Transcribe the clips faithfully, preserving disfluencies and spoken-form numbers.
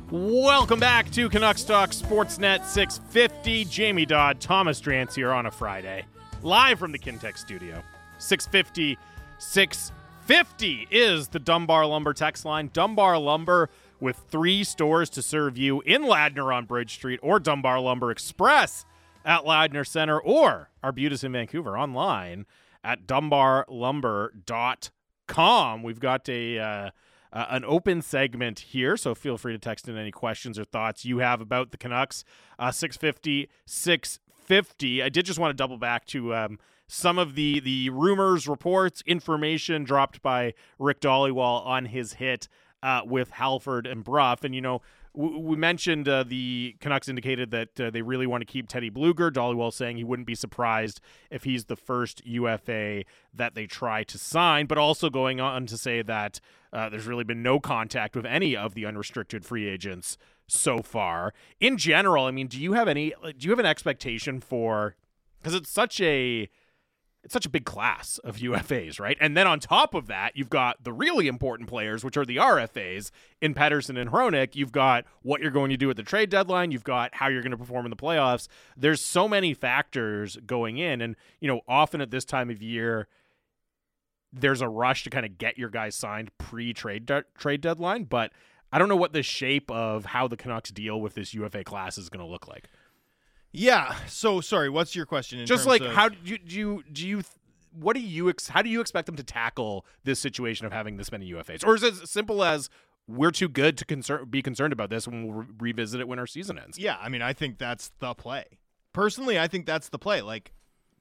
Welcome back to Canucks Talk Sportsnet six fifty. Jamie Dodd, Thomas Drance here on a Friday, live from the Kintec studio. six fifty, six fifty is the Dunbar Lumber text line. Dunbar Lumber with three stores to serve you in Ladner on Bridge Street, or Dunbar Lumber Express at Ladner Center, or Arbutus in Vancouver online at dunbar lumber dot com. We've got a uh, uh, an open segment here, so feel free to text in any questions or thoughts you have about the Canucks. Uh, six fifty, six fifty. I did just want to double back to um, some of the, the rumors, reports, information dropped by Rick Dhaliwal on his hit uh, with Halford and Brough. And, you know, we mentioned uh, the Canucks indicated that uh, they really want to keep Teddy Bluger. Dhaliwal saying he wouldn't be surprised if he's the first U F A that they try to sign, but also going on to say that uh, there's really been no contact with any of the unrestricted free agents so far. In general, I mean, do you have any? Do you have an expectation for? Because it's such a It's such a big class of U F As, right? And then on top of that, you've got the really important players, which are the R F As in Pettersson and Hronek. You've got what you're going to do at the trade deadline. You've got how you're going to perform in the playoffs. There's so many factors going in. And, you know, often at this time of year, there's a rush to kind of get your guys signed pre-trade de- trade deadline. But I don't know what the shape of how the Canucks deal with this U F A class is going to look like. Yeah. So sorry. What's your question? In Just terms like of... how do you do you do you what do you ex- how do you expect them to tackle this situation of having this many U F As, or is it as simple as we're too good to concern be concerned about this and we'll re- revisit it when our season ends? Yeah. I mean, I think that's the play. Personally, I think that's the play. Like,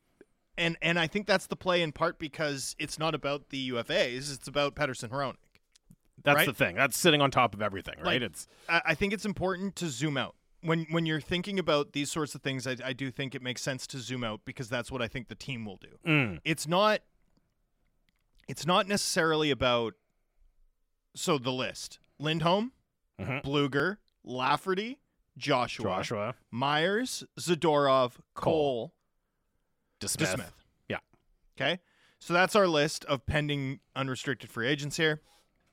and and I think that's the play in part because it's not about the U F As. It's about Pettersson Hronek. That's right? the thing. That's sitting on top of everything, right? Like, it's I, I think it's important to zoom out. When when you're thinking about these sorts of things, I, I do think it makes sense to zoom out because that's what I think the team will do. mm. It's not it's not necessarily about so the list. Lindholm, mm-hmm. Bluger, Lafferty, Joshua, Joshua, Myers, Zadorov, Cole, Cole. DeSmith. DeSmith. Yeah. Okay? So that's our list of pending unrestricted free agents here.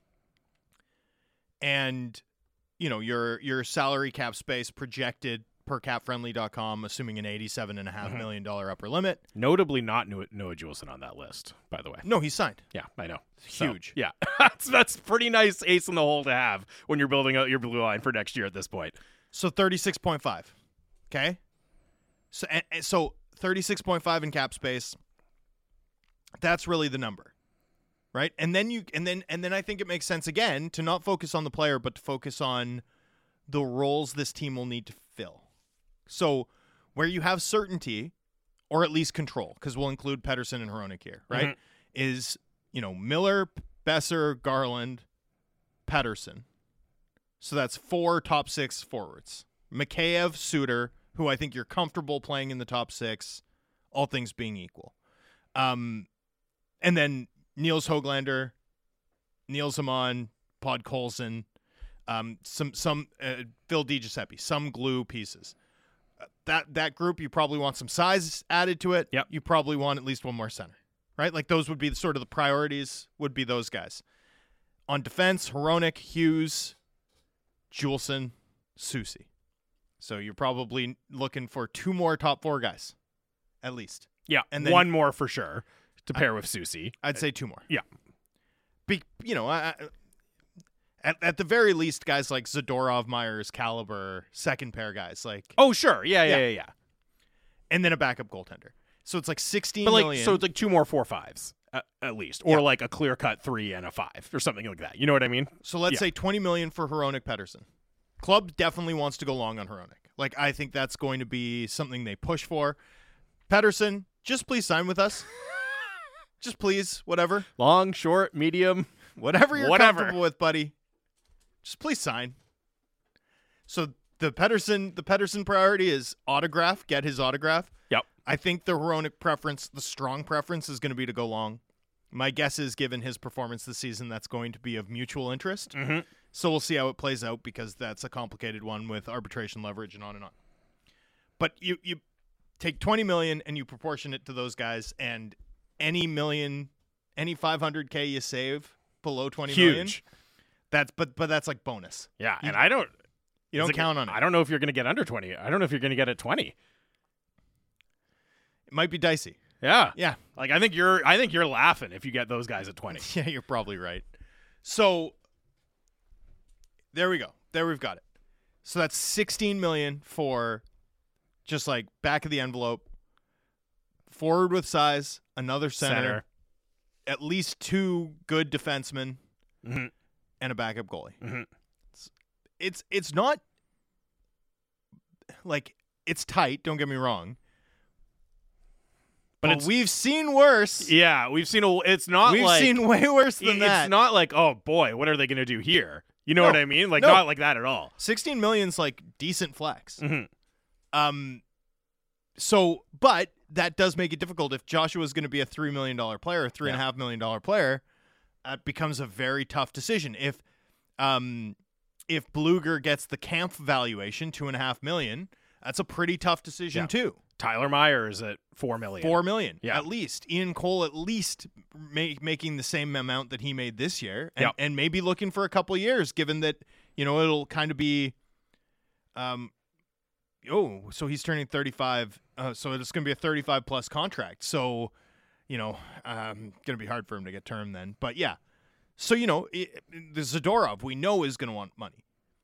And you know, your your salary cap space projected per cap friendly dot com, assuming an eighty-seven point five mm-hmm. million dollars upper limit. Notably not Noah, Noah Juleson on that list, by the way. No, he's signed. Yeah, I know. Huge. So, yeah. that's that's pretty nice ace in the hole to have when you're building out your blue line for next year at this point. So thirty-six point five. Okay? So and, and so thirty-six point five in cap space. That's really the number. Right? And then you and then and then I think it makes sense again to not focus on the player, but to focus on the roles this team will need to fill. So where you have certainty, or at least control, because we'll include Pettersson and Hronek here, right? Mm-hmm. Is, you know, Miller, Besser, Garland, Pettersson. So that's four top six forwards. Mikheyev, Suter, who I think you're comfortable playing in the top six, all things being equal. Um, and then Niels Höglander, Niels Amon, Pod Colson, um, some some uh, Phil DiGiuseppe, some glue pieces. Uh, that that group, you probably want some size added to it. Yep. You probably want at least one more center, right? Like those would be the, sort of the priorities. Would be those guys. On defense, Hronek, Hughes, Juleson, Soucy. So you're probably looking for two more top four guys, at least. Yeah, and then, one more for sure to pair I, with Soucy. I'd say two more. Yeah. Be, you know, I, at at the very least, guys like Zadorov, Myers, Caliber, second pair guys like. Oh sure, yeah, yeah, yeah, yeah. yeah. And then a backup goaltender. So it's like sixteen but like, million. So it's like two more four fives at, at least, or yeah. like a clear cut three and a five or something like that. You know what I mean? So let's yeah. say twenty million for Hronek Pettersson. Club definitely wants to go long on Hronek. Like I think that's going to be something they push for. Pettersson, just please sign with us. Just please, whatever. Long, short, medium, whatever you're whatever. comfortable with, buddy. Just please sign. So the Pettersson, the Pettersson priority is autograph, get his autograph. Yep. I think the Hronek preference, the strong preference is going to be to go long. My guess is, given his performance this season, that's going to be of mutual interest. Mm-hmm. So we'll see how it plays out because that's a complicated one with arbitration leverage and on and on. But you you take twenty million and you proportion it to those guys, and any million, any five hundred K you save below twenty Huge. million, that's but but that's like bonus. Yeah, You- and I don't You don't Is it- count on it. I don't know if you're going to get under twenty. I don't know if you're going to get at twenty. It might be dicey. Yeah. Yeah. Like I think you're I think you're laughing if you get those guys at twenty. Yeah, you're probably right. So there we go. There we've got it. So that's sixteen million for just like back of the envelope, forward with size, another center, Center. at least two good defensemen, Mhm. and a backup goalie. Mhm. It's, it's it's not like it's tight. Don't get me wrong. But But, it's- we've seen worse. Yeah, we've seen a it's not We've like seen way worse than it's that. not like, oh boy, what are they going to do here? You know No. what I mean? Like No. not like that at all. sixteen million's like decent flex. Mhm. Um, so, but that does make it difficult if Joshua's going to be a three million dollar player, a three and a Yeah. half million dollar player. That becomes a very tough decision. If, um, if Bluger gets the Camp valuation, two and a half million, that's a pretty tough decision Yeah. too. Tyler Myers at four million. Four million, Yeah. at least. Ian Cole at least make, making the same amount that he made this year, and, Yep. and maybe looking for a couple of years, given that you know it'll kind of be, um, oh, so he's turning thirty-five, uh, so it's going to be a thirty-five plus contract. So, you know, um, going to be hard for him to get term then. But yeah, so you know, it, the Zadorov we know is going to want money.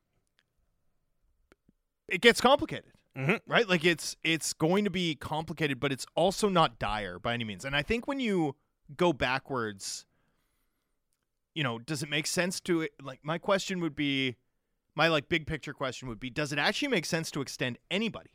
It gets complicated. Mhm. Right? Like it's it's going to be complicated, but it's also not dire by any means. And I think when you go backwards, you know, does it make sense to like my question would be my like big picture question would be, does it actually make sense to extend anybody?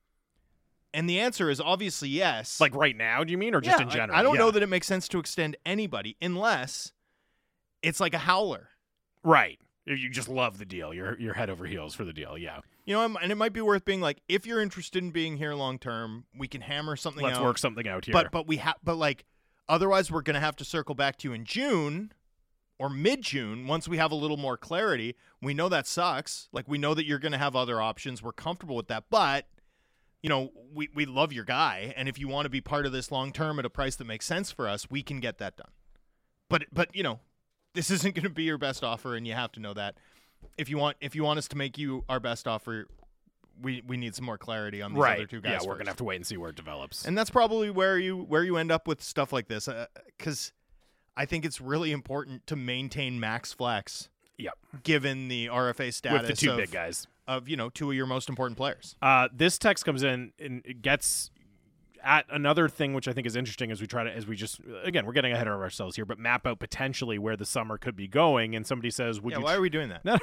And the answer is obviously yes. Like right now, do you mean, or just Yeah, in I- general? I, don't Yeah. know that it makes sense to extend anybody unless it's like a howler. Right. You just love the deal. You're you're head over heels for the deal. Yeah. You know, and it might be worth being like, if you're interested in being here long term, we can hammer something Let's out. work something out here. But but we have but like otherwise we're gonna have to circle back to you in June or mid June once we have a little more clarity. We know that sucks. Like we know that you're gonna have other options. We're comfortable with that. But you know, we, we love your guy, and if you want to be part of this long term at a price that makes sense for us, we can get that done. But but you know, this isn't gonna be your best offer, and you have to know that. If you want if you want us to make you our best offer, we, we need some more clarity on these right. other two guys. Yeah, we're first. gonna have to wait and see where it develops. And that's probably where you where you end up with stuff like this, because uh, I think it's really important to maintain max flex. Yep. Given the R F A status With the two of, big guys. of you know two of your most important players. Uh, this text comes in and it gets at another thing which I think is interesting as we try to as we just again we're getting ahead of ourselves here, but map out potentially where the summer could be going. And somebody says, "Would Yeah, you?" why are we doing that? No,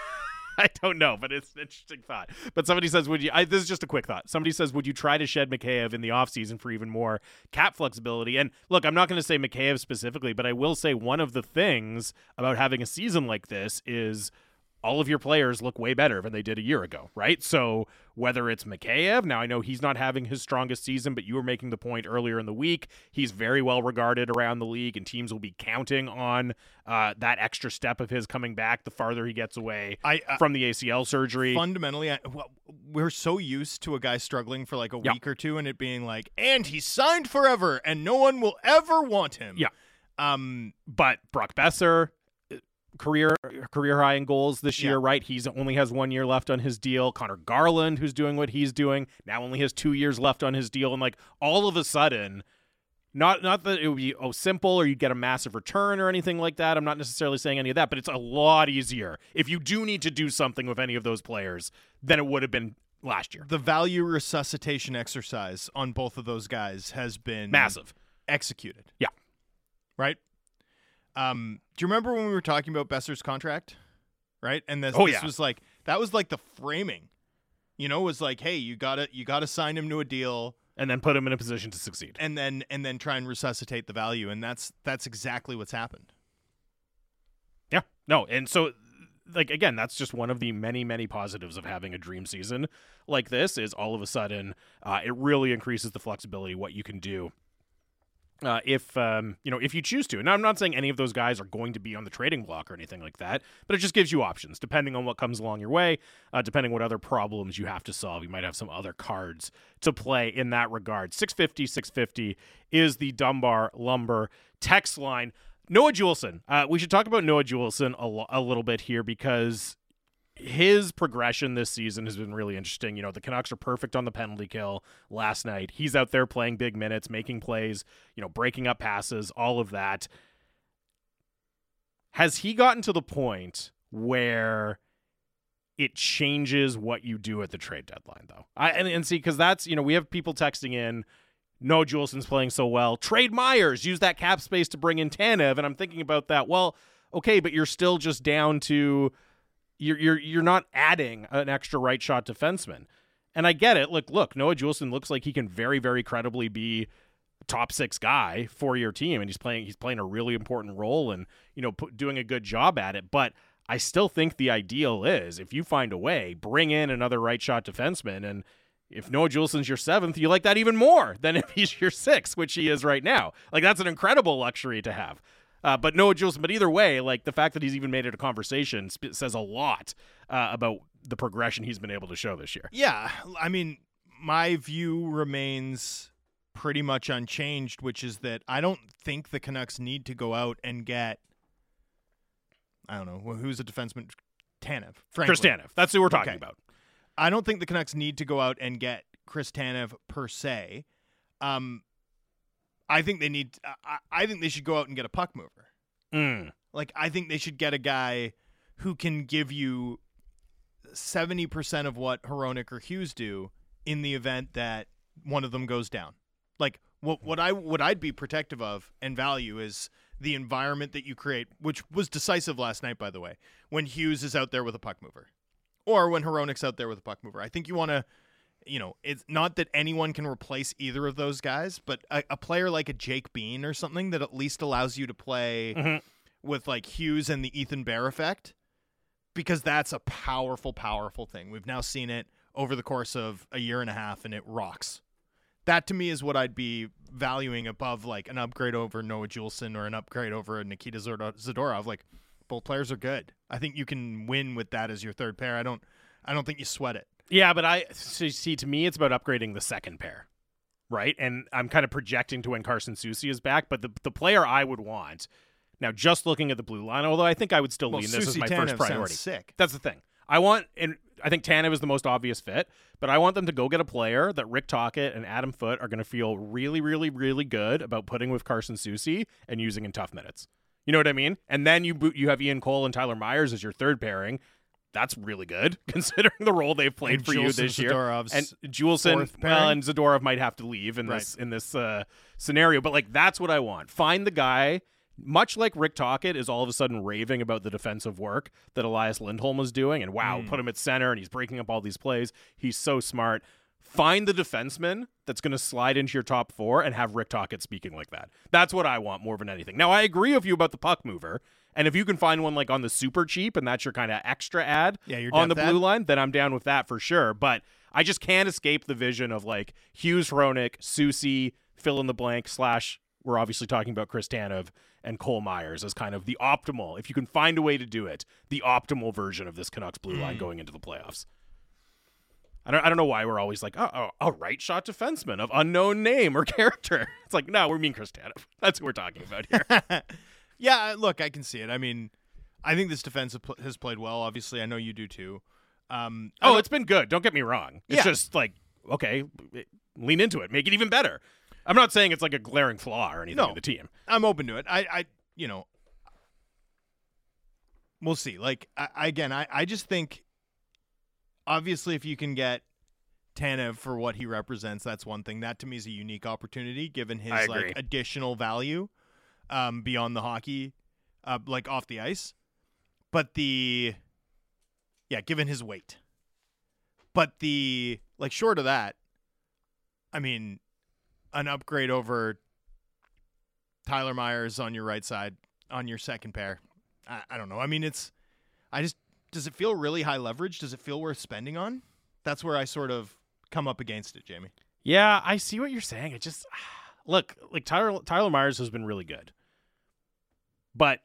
I don't know, but it's an interesting thought. But somebody says, would you, I, this is just a quick thought. Somebody says, would you try to shed Mikheyev in the offseason for even more cap flexibility? And look, I'm not going to say Mikheyev specifically, but I will say one of the things about having a season like this is all of your players look way better than they did a year ago, right? So whether it's Mikheyev, now I know he's not having his strongest season, but you were making the point earlier in the week. He's very well regarded around the league, and teams will be counting on uh, that extra step of his coming back the farther he gets away I uh, from the A C L surgery. fundamentally, I, well, we're so used to a guy struggling for like a Yeah. week or two, and it being like, and he's signed forever, and no one will ever want him. Yeah. Um. But Brock Besser, uh, career career high in goals this Yeah. year, right? He's only has one year left on his deal. Connor Garland, who's doing what he's doing, now only has two years left on his deal. And like all of a sudden, not not that it would be oh simple or you get a massive return or anything like that. I'm not necessarily saying any of that, but it's a lot easier if you do need to do something with any of those players than it would have been last year. The value resuscitation exercise on both of those guys has been Massive. executed. Yeah. Right? Um, do you remember when we were talking about Besser's contract? Right? And this, Oh, this yeah. was like that was like the framing. You know, was like, hey, you gotta you gotta sign him to a deal And then put him in a position to succeed. and then and then try and resuscitate the value. And that's that's exactly what's happened. Yeah. No, and so like again, that's just one of the many, many positives of having a dream season like this is all of a sudden uh, it really increases the flexibility what you can do. Uh, if um, you know, if you choose to, and I'm not saying any of those guys are going to be on the trading block or anything like that, but it just gives you options depending on what comes along your way, uh, depending what other problems you have to solve. You might have some other cards to play in that regard. six fifty, six fifty is the Dunbar Lumber text line. Noah Juleson. Uh, we should talk about Noah Juleson a, lo- a little bit here because his progression this season has been really interesting. You know, the Canucks are perfect on the penalty kill last night. He's out there playing big minutes, making plays, you know, breaking up passes, all of that. Has he gotten to the point where it changes what you do at the trade deadline, though? I and, and see, because that's, you know, we have people texting in, no, Juulsen's playing so well. Trade Myers, use that cap space to bring in Tanev. And I'm thinking about that. Well, okay, but you're still just down to you're you're you're not adding an extra right shot defenseman. And I get it. Look, look, Noah Juulsen looks like he can very, very credibly be top six guy for your team, and he's playing he's playing a really important role and, you know, put, doing a good job at it. But I still think the ideal is, if you find a way, bring in another right shot defenseman. And if Noah Juulsen's your seventh, you like that even more than if he's your sixth, which he is right now. Like, that's an incredible luxury to have. Uh, but Noah Juulsen, but either way, like, the fact that he's even made it a conversation sp- says a lot uh, about the progression he's been able to show this year. Yeah, I mean, my view remains pretty much unchanged, which is that I don't think the Canucks need to go out and get, I don't know, who's a defenseman? Tanev. Frankly. Chris Tanev. That's who we're talking Okay. about. I don't think the Canucks need to go out and get Chris Tanev per se. Um, I think they need. I, I think they should go out and get a puck mover. Mm. Like, I think they should get a guy who can give you seventy percent of what Hronek or Hughes do in the event that one of them goes down. Like, what what I what I'd be protective of and value is the environment that you create, which was decisive last night, by the way, when Hughes is out there with a puck mover, or when Hronek's out there with a puck mover. I think you want to, you know, it's not that anyone can replace either of those guys, but a, a player like a Jake Bean or something that at least allows you to play Mm-hmm. with like Hughes and the Ethan Bear effect, because that's a powerful, powerful thing. We've now seen it over the course of a year and a half, and it rocks. That to me is what I'd be valuing above like an upgrade over Noah Juulsen or an upgrade over Nikita Zadorov. Like, both players are good. I think you can win with that as your third pair. I don't, I don't think you sweat it. Yeah, but I so see. To me, it's about upgrading the second pair, right? And I'm kind of projecting to when Carson Soucy is back. But the the player I would want now, just looking at the blue line, although I think I would still Well, lean this as my Tanev first priority. sounds sick. That's the thing. I want, and I think Tanev is the most obvious fit, but I want them to go get a player that Rick Tocchet and Adam Foote are going to feel really, really, really good about putting with Carson Soucy and using in tough minutes. You know what I mean? And then you boot, you have Ian Cole and Tyler Myers as your third pairing. That's really good considering the role they've played And for you Juulsen, this year. Zadorov's And Juulsen, fourth well, pairing? and Zadorov might have to leave in Right. this in this uh, scenario. But like, that's what I want. Find the guy. Much like Rick Tocchet is all of a sudden raving about the defensive work that Elias Lindholm was doing, and wow, Mm. put him at center, and he's breaking up all these plays. He's so smart. Find the defenseman that's going to slide into your top four and have Rick Tocchet speaking like that. That's what I want more than anything. Now, I agree with you about the puck mover, and if you can find one like on the super cheap, and that's your kind of extra ad Yeah, your on the depth blue ad. line, then I'm down with that for sure. But I just can't escape the vision of like Hughes, Hronek, Soucy, fill in the blank slash. We're obviously talking about Chris Tanev and Cole Myers as kind of the optimal, if you can find a way to do it, the optimal version of this Canucks blue line going into the playoffs. I don't, I don't know why we're always like, oh, oh, a right shot defenseman of unknown name or character. It's like, no, we mean Chris Tanev. That's who we're talking about here. Yeah, look, I can see it. I mean, I think this defense have pl- has played well. Obviously, I know you do too. Um, I Oh, don't- it's been good. Don't get me wrong. It's Yeah. just like, okay, lean into it. Make it even better. I'm not saying it's like a glaring flaw or anything No. in the team. I'm open to it. I, I you know, we'll see. Like, I, I- again, I, I just think, obviously, if you can get Tanev for what he represents, that's one thing. That to me is a unique opportunity, given his I agree. like additional value um, beyond the hockey, uh, like off the ice. But the, yeah, given his weight. But the like short of that, I mean, an upgrade over Tyler Myers on your right side on your second pair. I, I don't know. I mean, it's, I just, does it feel really high leverage? Does it feel worth spending on? That's where I sort of come up against it, Jamie. Yeah, I see what you're saying. It just, look, like Tyler, Tyler Myers has been really good. But,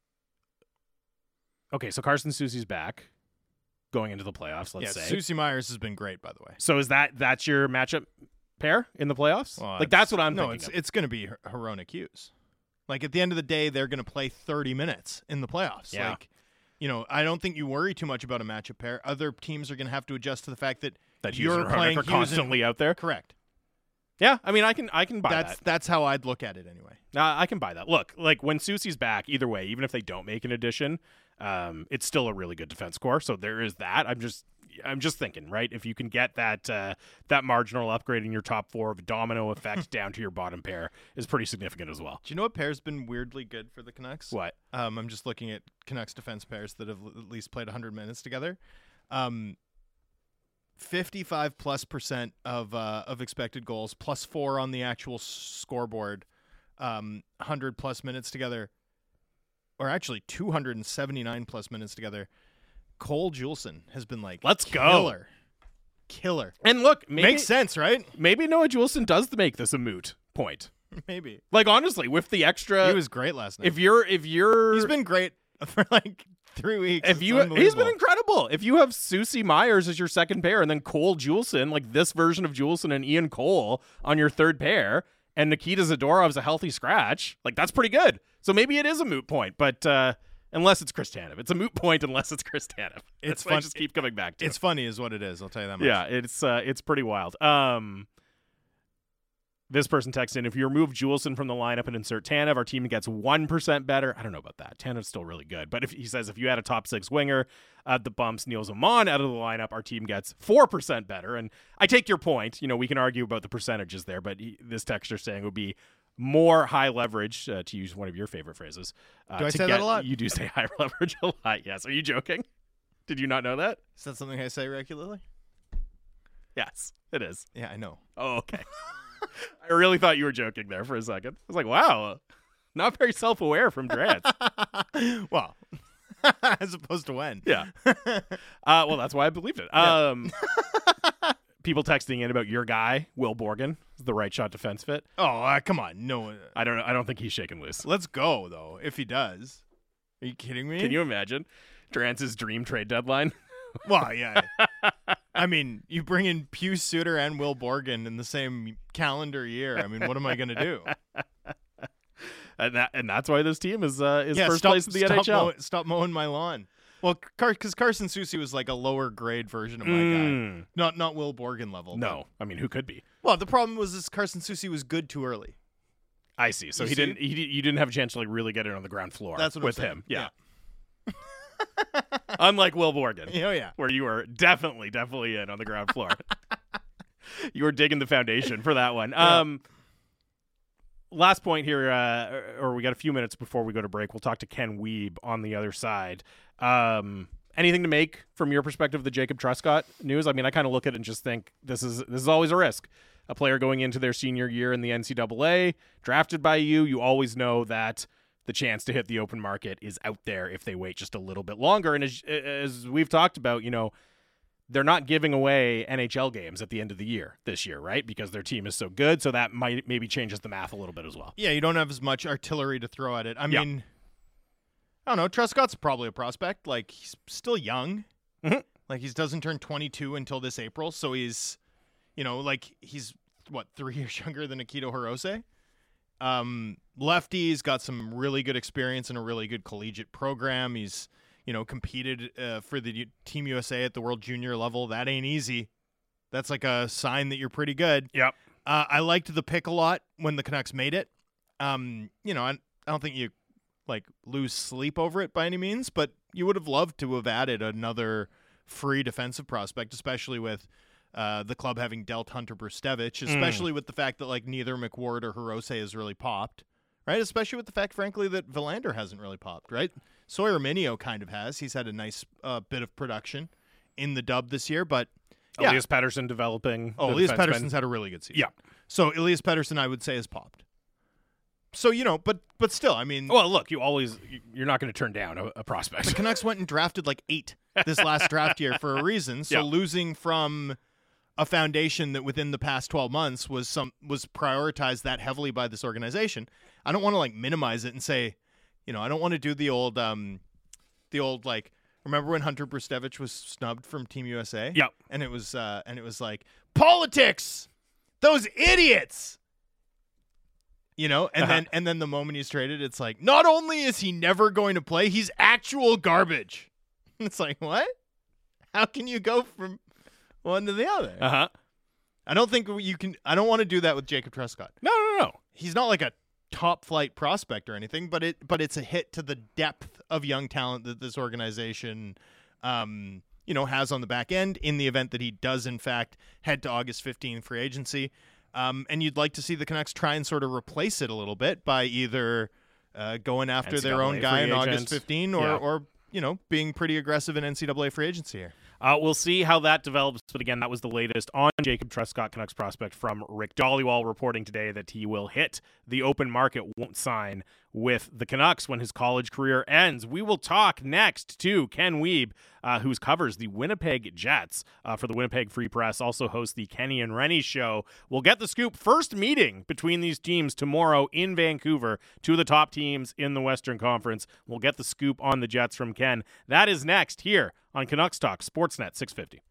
okay, so Carson Soucy's back going into the playoffs, let's yeah, say. Soucy Myers has been great, by the way. So is that, that's your matchup pair in the playoffs? Well, like, that's what I'm no, thinking it's of. it's going to be Her- Hronek Hughes. Like, at the end of the day, they're going to play thirty minutes in the playoffs. Yeah. Like, you know, I don't think you worry too much about a matchup pair. Other teams are going to have to adjust to the fact that, That Hughes you're and Hronek playing are Hughes constantly and, out there. Correct. Yeah, I mean, I can I can buy That's that. that's how I'd look at it anyway. Uh, I can buy that. Look, like when Soucy's back, either way, even if they don't make an addition, um, it's still a really good defense core. So there is that. I'm just I'm just thinking, right? If you can get that uh, that marginal upgrade in your top four of a domino effect down to your bottom pair is pretty significant as well. Do you know what pair's been weirdly good for the Canucks? What? Um, I'm just looking at Canucks defense pairs that have at least played one hundred minutes together. Um, fifty-five plus percent of uh, of expected goals, plus four on the actual s- scoreboard, um, one hundred plus minutes together, or actually two hundred seventy-nine plus minutes together. Cole Juleson has been like, Let's go. killer, killer. And look, maybe Makes sense, right? maybe Noah Juleson does make this a moot point. Maybe Like honestly, with the extra, he was great last night. if you're if you're He's been great for like three weeks. if It's you he's been unbelievable. incredible. If you have Soucy Myers as your second pair and then Cole Juleson, like this version of Juleson and Ian Cole on your third pair, and Nikita Zadorov's a healthy scratch, like that's pretty good. So maybe it is a moot point, but uh, unless it's Chris Tanev. It's a moot point unless it's Chris Tanev. It's That's what I fun- just keep coming back to. It's funny, is what it is. I'll tell you that much. Yeah, it's uh, it's pretty wild. Um, this person texted in, if you remove Juleson from the lineup and insert Tanev, our team gets one percent better. I don't know about that. Tanev's still really good. But if he says if you add a top six winger uh, that bumps Niels Amon out of the lineup, our team gets four percent better. And I take your point. You know, we can argue about the percentages there, but he, this texter saying it would be more high leverage, uh, to use one of your favorite phrases. Uh, Do I to say that get- a lot? You do say high leverage a lot, yes. Are you joking? Did you not know that? Is that something I say regularly? Yes, it is. Yeah, I know. Oh, okay. I really thought you were joking there for a second. I was like, wow, not very self-aware from Drance. Well, as opposed to when. Yeah. Uh, well, that's why I believed it. Um, people texting in about your guy, Will Borgen, the right shot defense fit. Oh, uh, come on. No. I don't know. I don't think he's shaking loose. Let's go, though, if he does. Are you kidding me? Can you imagine Drance's dream trade deadline? Well, yeah. I mean, you bring in Pius Suter and Will Borgen in the same calendar year. I mean, what am I going to do? and that and that's why this team is uh, is yeah, first stop, place in the stop N H L. Mow, stop mowing my lawn. Well, because Car- Carson Soucy was like a lower grade version of my guy. Mm, Not not Will Borgen level. no, I mean, who could be? But, well, the problem was this Carson Soucy was good too early. I see. So You he see? didn't. He you didn't have a chance to like really get it on the ground floor. That's what with I'm saying. him. Yeah. Unlike Will Borgen, Yeah. Oh, yeah. where you were definitely, definitely in on the ground floor. You were digging the foundation for that one. Yeah. Um, last point here, uh, or we got a few minutes before we go to break. We'll talk to Ken Wiebe on the other side. Um, anything to make from your perspective of the Jacob Truscott news? I mean, I kind of look at it and just think this is this is always a risk. A player going into their senior year in the N C double A, drafted by you, you always know that the chance to hit the open market is out there if they wait just a little bit longer. And as, as we've talked about, you know, they're not giving away N H L games at the end of the year this year, right? Because their team is so good. So that might maybe changes the math a little bit as well. Yeah, you don't have as much artillery to throw at it. I Yeah. mean, I don't know. Truscott's probably a prospect. Like, he's still young. Mhm. Like, he doesn't turn twenty-two until this April. So he's, you know, like, he's, what, three years younger than Akito Hirose? Um, lefty's got some really good experience in a really good collegiate program. He's, you know, competed uh, for the U- Team U S A at the World Junior level. That ain't easy. That's like a sign that you're pretty good. Yep. Uh, I liked the pick a lot when the Canucks made it. Um, you know, I, I don't think you like lose sleep over it by any means, but you would have loved to have added another free defensive prospect, especially with uh, the club having dealt Hunter Brustevich, especially mm. with the fact that like neither McWard or Hirose has really popped, right? Especially with the fact, frankly, that Villander hasn't really popped, right? Sawyer Mineo kind of has. He's had a nice uh, bit of production in the dub this year, but yeah. Elias Pettersson developing. Oh, Elias Pettersson's had a really good season. Yeah. So Elias Pettersson, I would say, has popped. So, you know, but but still, I mean. Well, look, you always, you're not going to turn down a, a prospect. The Canucks went and drafted like eight this last draft year for a reason. So yeah. losing from a foundation that within the past twelve months was some was prioritized that heavily by this organization. I don't want to like minimize it and say, you know, I don't want to do the old, um, the old like, remember when Hunter Brustevich was snubbed from Team U S A? Yeah. And it was, uh, and it was like, politics, those idiots. You know, and Uh-huh. then and then the moment he's traded, it's like, not only is he never going to play, he's actual garbage. It's like, what? How can you go from one to the other? Uh-huh. I don't think you can. I don't want to do that with Jacob Truscott. No, no, no. He's not like a top flight prospect or anything, but it but it's a hit to the depth of young talent that this organization um you know has on the back end in the event that he does in fact head to August fifteenth free agency. Um and you'd like to see the Canucks try and sort of replace it a little bit by either uh, going after N C double A their own guy free in August agent. fifteenth or Yeah. or you know being pretty aggressive in N C double A free agency here. Uh, we'll see how that develops, but again, that was the latest on Jacob Truscott, Canucks prospect, from Rick Dollywall, reporting today that he will hit the open market, won't sign with the Canucks when his college career ends. We will talk next to Ken Wiebe, uh, who covers the Winnipeg Jets uh, for the Winnipeg Free Press, also hosts the Kenny and Rennie Show. We'll get the scoop. First meeting between these teams tomorrow in Vancouver, two of the top teams in the Western Conference. We'll get the scoop on the Jets from Ken. That is next here on Canucks Talk, Sportsnet six fifty.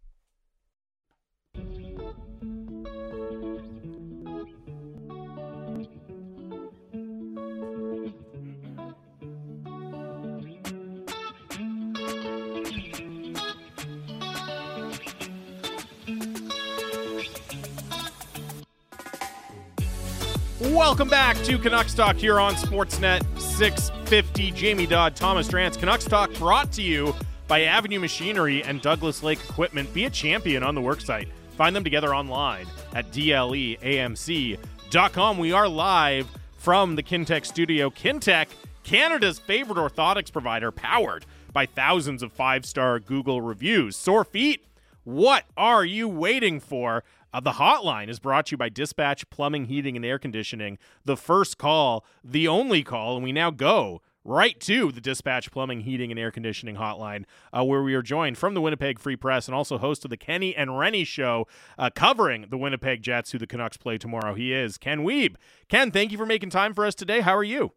Welcome back to Canucks Talk here on Sportsnet six fifty. Jamie Dodd, Thomas Drance. Canucks Talk brought to you by Avenue Machinery and Douglas Lake Equipment. Be a champion on the worksite. Find them together online at D L E A M C dot com. We are live from the Kintec studio. Kintec, Canada's favorite orthotics provider, powered by thousands of five-star Google reviews. Sore feet? What are you waiting for? Uh, the hotline is brought to you by Dispatch Plumbing, Heating, and Air Conditioning. The first call, the only call, and we now go right to the Dispatch Plumbing, Heating, and Air Conditioning hotline, uh, where we are joined from the Winnipeg Free Press and also host of the Kenny and Rennie Show, uh, covering the Winnipeg Jets, who the Canucks play tomorrow. He is Ken Wiebe. Ken, thank you for making time for us today. How are you?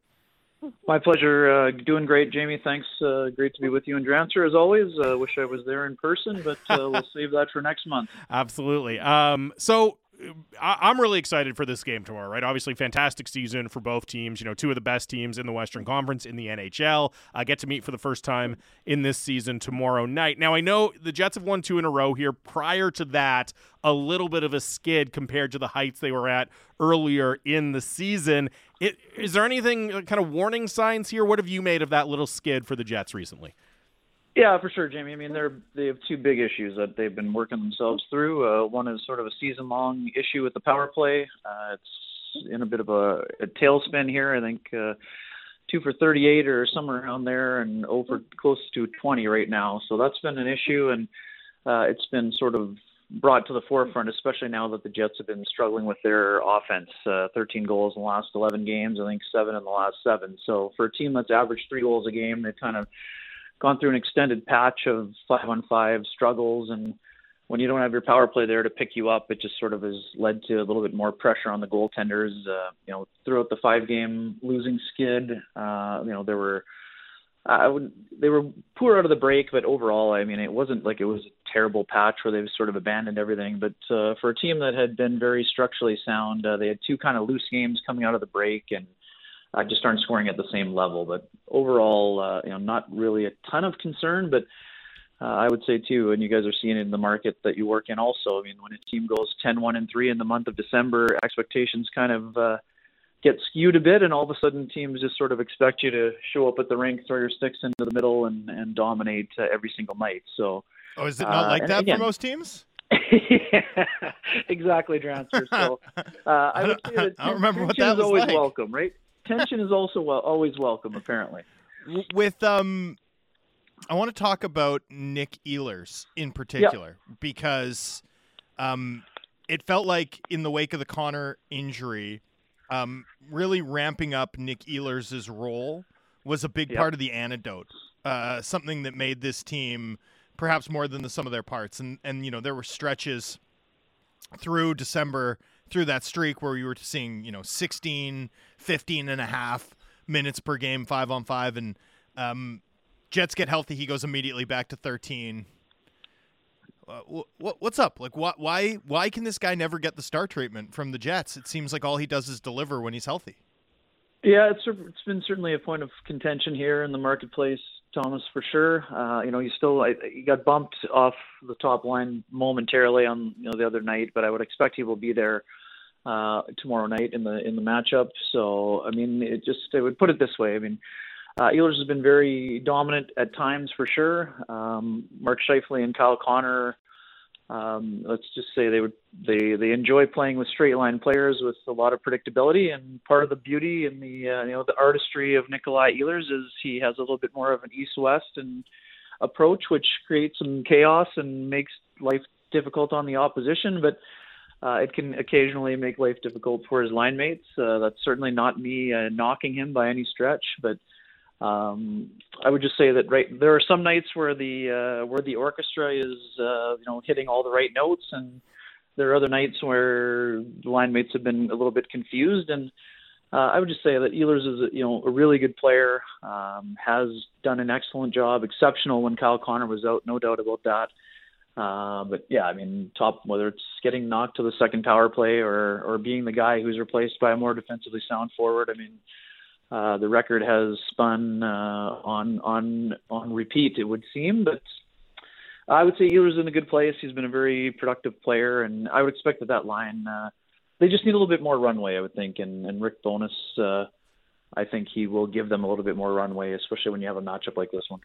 My pleasure. Uh, doing great, Jamie. Thanks. Uh, great to be with you and Drancer as always. Uh, wish I was there in person, but uh, we'll save that for next month. Absolutely. Um, so I- I'm really excited for this game tomorrow, right? Obviously, fantastic season for both teams. You know, two of the best teams in the Western Conference in the N H L. I get to meet for the first time in this season tomorrow night. Now, I know the Jets have won two in a row here. Prior to that, a little bit of a skid compared to the heights they were at earlier in the season. It, is there anything, uh, kind of warning signs here? What have you made of that little skid for the Jets recently? Yeah, for sure, Jamie. I mean, they're they have two big issues that they've been working themselves through. Uh, one is sort of a season-long issue with the power play. Uh, it's in a bit of a, a tailspin here. I think uh, two for thirty-eight or somewhere around there, and over close to twenty right now. So that's been an issue, and uh, it's been sort of brought to the forefront, especially now that the Jets have been struggling with their offense. Uh, thirteen goals in the last eleven games, I think seven in the last seven. So for a team that's averaged three goals a game, they've kind of gone through an extended patch of five-on-five struggles, and when you don't have your power play there to pick you up, it just sort of has led to a little bit more pressure on the goaltenders. Uh, you know, throughout the five-game losing skid, uh, you know, there were I would they were poor out of the break, but overall, I mean, it wasn't like it was a terrible patch where they've sort of abandoned everything. But uh, for a team that had been very structurally sound, uh, they had two kind of loose games coming out of the break, and uh, just aren't scoring at the same level. But overall, uh, you know, not really a ton of concern. But uh, I would say too, and you guys are seeing it in the market that you work in also. I mean, when a team goes ten one and three in the month of December, expectations kind of uh, get skewed a bit, and all of a sudden teams just sort of expect you to show up at the rink, throw your sticks into the middle, and, and dominate uh, every single night. So, oh, is it not uh, like that again, for most teams? yeah, exactly, Drancer. So uh, I would say that I don't remember what tension that is was always like. welcome, right? Tension is also wel- always welcome, apparently. With um, I want to talk about Nick Ehlers in particular yeah. because um, it felt like in the wake of the Connor injury, um, really ramping up Nick Ehlers' role was a big yep. part of the antidote. Uh, something that made this team perhaps more than the sum of their parts. And and you know there were stretches through December, through that streak where we were seeing, you know, sixteen, fifteen and a half minutes per game, five on five. And um, Jets get healthy. He goes immediately back to thirteen. Uh, what, what's up? Like, wh- why, why can this guy never get the star treatment from the Jets? It seems like all he does is deliver when he's healthy. Yeah, it's it's been certainly a point of contention here in the marketplace, Thomas, for sure. Uh, you know, he still he got bumped off the top line momentarily on you know the other night, but I would expect he will be there uh, tomorrow night in the in the matchup. So, I mean, it just I would put it this way. I mean, uh, Ehlers has been very dominant at times for sure. Um, Mark Scheifele and Kyle Connor. Um, let's just say they would they they enjoy playing with straight line players with a lot of predictability, and part of the beauty and the uh, you know the artistry of Nikolai Ehlers is he has a little bit more of an east-west and approach, which creates some chaos and makes life difficult on the opposition, but uh, it can occasionally make life difficult for his line mates. Uh, that's certainly not me uh, knocking him by any stretch, but Um, I would just say that right there are some nights where the uh, where the orchestra is uh, you know hitting all the right notes, and there are other nights where the line mates have been a little bit confused. And uh, I would just say that Ehlers is a, you know a really good player, um, has done an excellent job, exceptional when Kyle Connor was out, no doubt about that. Uh, but yeah, I mean, top whether it's getting knocked to the second power play or or being the guy who's replaced by a more defensively sound forward, I mean. Uh, the record has spun uh, on on on repeat, it would seem, but I would say Ehlers is in a good place. He's been a very productive player, and I would expect that that line uh, they just need a little bit more runway, I would think. And, and Rick Bowness, uh, I think he will give them a little bit more runway, especially when you have a matchup like this one.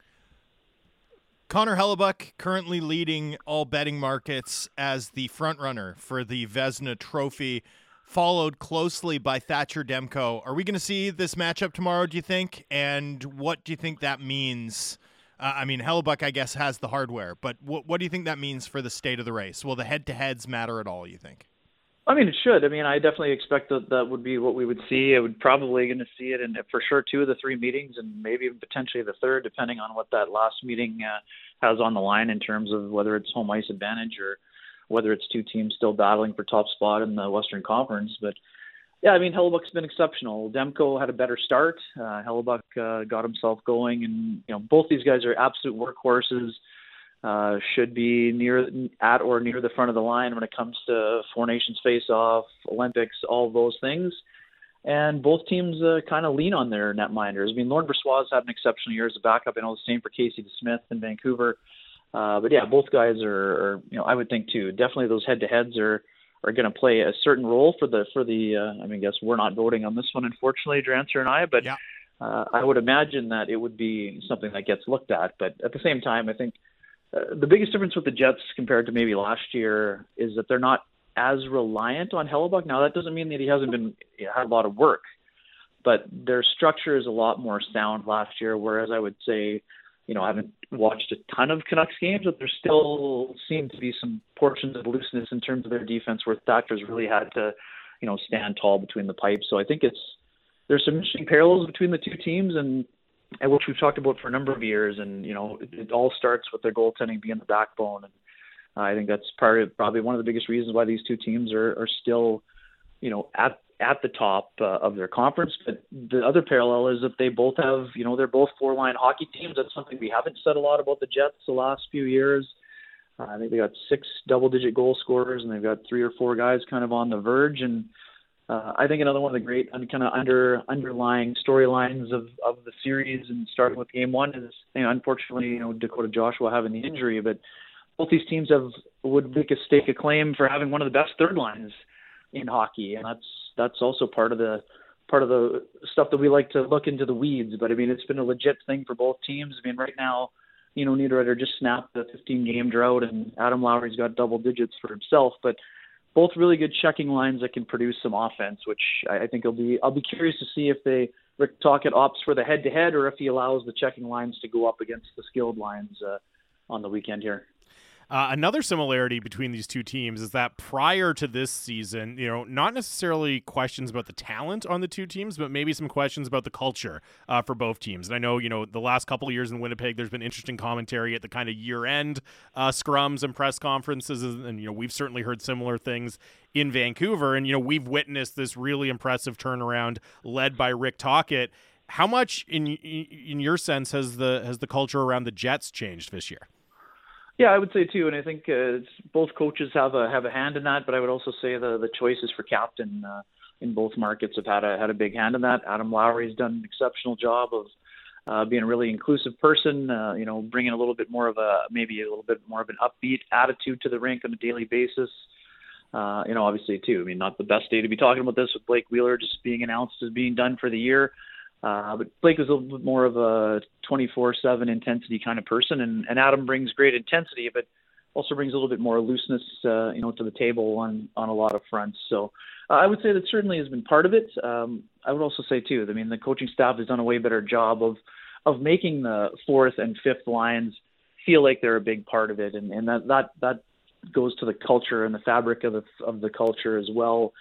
Connor Hellebuyck currently leading all betting markets as the front runner for the Vezina Trophy, followed closely by Thatcher Demko. Are we going to see this matchup tomorrow, do you think? And what do you think that means? Uh, I mean, Hellebuyck, I guess, has the hardware, but what, what do you think that means for the state of the race? Will the head-to-heads matter at all, you think? I mean, it should. I mean, I definitely expect that that would be what we would see. I would probably going to see it in, for sure, two of the three meetings, and maybe even potentially the third, depending on what that last meeting uh, has on the line in terms of whether it's home ice advantage or whether it's two teams still battling for top spot in the Western Conference. But, yeah, I mean, Hellebuyck's been exceptional. Demko had a better start. Uh, Hellebuyck uh, got himself going, and, you know, both these guys are absolute workhorses, uh, should be near at or near the front of the line when it comes to Four Nations face-off, Olympics, all those things. And both teams uh, kind of lean on their netminders. I mean, Lauren Brossoit had an exceptional year as a backup. I know the same for Casey DeSmith in Vancouver. Uh, but yeah, both guys are, are, you know, I would think too. Definitely, those head-to-heads are are going to play a certain role for the for the. Uh, I mean, I guess we're not voting on this one, unfortunately, Drancer and I. But yeah. uh, I would imagine that it would be something that gets looked at. But at the same time, I think uh, the biggest difference with the Jets compared to maybe last year is that they're not as reliant on Hellebuyck. Now, that doesn't mean that he hasn't been you know, had a lot of work, but their structure is a lot more sound last year. Whereas I would say. You know, I haven't watched a ton of Canucks games, but there still seem to be some portions of looseness in terms of their defense where Thatcher's really had to, you know, stand tall between the pipes. So I think it's there's some interesting parallels between the two teams, and, and which we've talked about for a number of years. And you know, it, it all starts with their goaltending being the backbone, and uh, I think that's part of probably one of the biggest reasons why these two teams are are still, you know, at at the top uh, of their conference. But the other parallel is that they both have, you know, they're both four-line hockey teams. That's something we haven't said a lot about the Jets the last few years. Uh, I think they got six double-digit goal scorers, and they've got three or four guys kind of on the verge. And uh, I think another one of the great kind of under underlying storylines of, of the series, and starting with game one, is, you know, unfortunately, you know, Dakota Joshua having the injury, but both these teams have would make a stake a claim for having one of the best third lines in hockey, and that's that's also part of the part of the stuff that we like to look into the weeds. But I mean, it's been a legit thing for both teams. I mean, right now, you know, Niederreiter just snapped the fifteen game drought, and Adam Lowry's got double digits for himself. But both really good checking lines that can produce some offense, which I think will be. I'll be curious to see if they Rick Tocchet opts for the head to head, or if he allows the checking lines to go up against the skilled lines uh, on the weekend here. Uh, another similarity between these two teams is that prior to this season, you know, not necessarily questions about the talent on the two teams, but maybe some questions about the culture uh, for both teams. And I know, you know, the last couple of years in Winnipeg, there's been interesting commentary at the kind of year-end uh, scrums and press conferences, and, you know, we've certainly heard similar things in Vancouver. And, you know, we've witnessed this really impressive turnaround led by Rick Tocchet. How much, in in your sense, has the has the culture around the Jets changed this year? Yeah, I would say too, and I think uh, it's, both coaches have a have a hand in that. But I would also say the the choices for captain, uh, in both markets have had a had a big hand in that. Adam Lowry's done an exceptional job of uh, being a really inclusive person. Uh, you know, bringing a little bit more of a maybe a little bit more of an upbeat attitude to the rink on a daily basis. Uh, you know, obviously too. I mean, not the best day to be talking about this with Blake Wheeler just being announced as being done for the year. Uh, but Blake is a little bit more of a twenty-four seven intensity kind of person, and, and Adam brings great intensity, but also brings a little bit more looseness, uh, you know, to the table on, on a lot of fronts. So uh, I would say that certainly has been part of it. Um, I would also say too, I mean, the coaching staff has done a way better job of, of making the fourth and fifth lines feel like they're a big part of it. And, and that, that, that goes to the culture and the fabric of the, of the culture as well.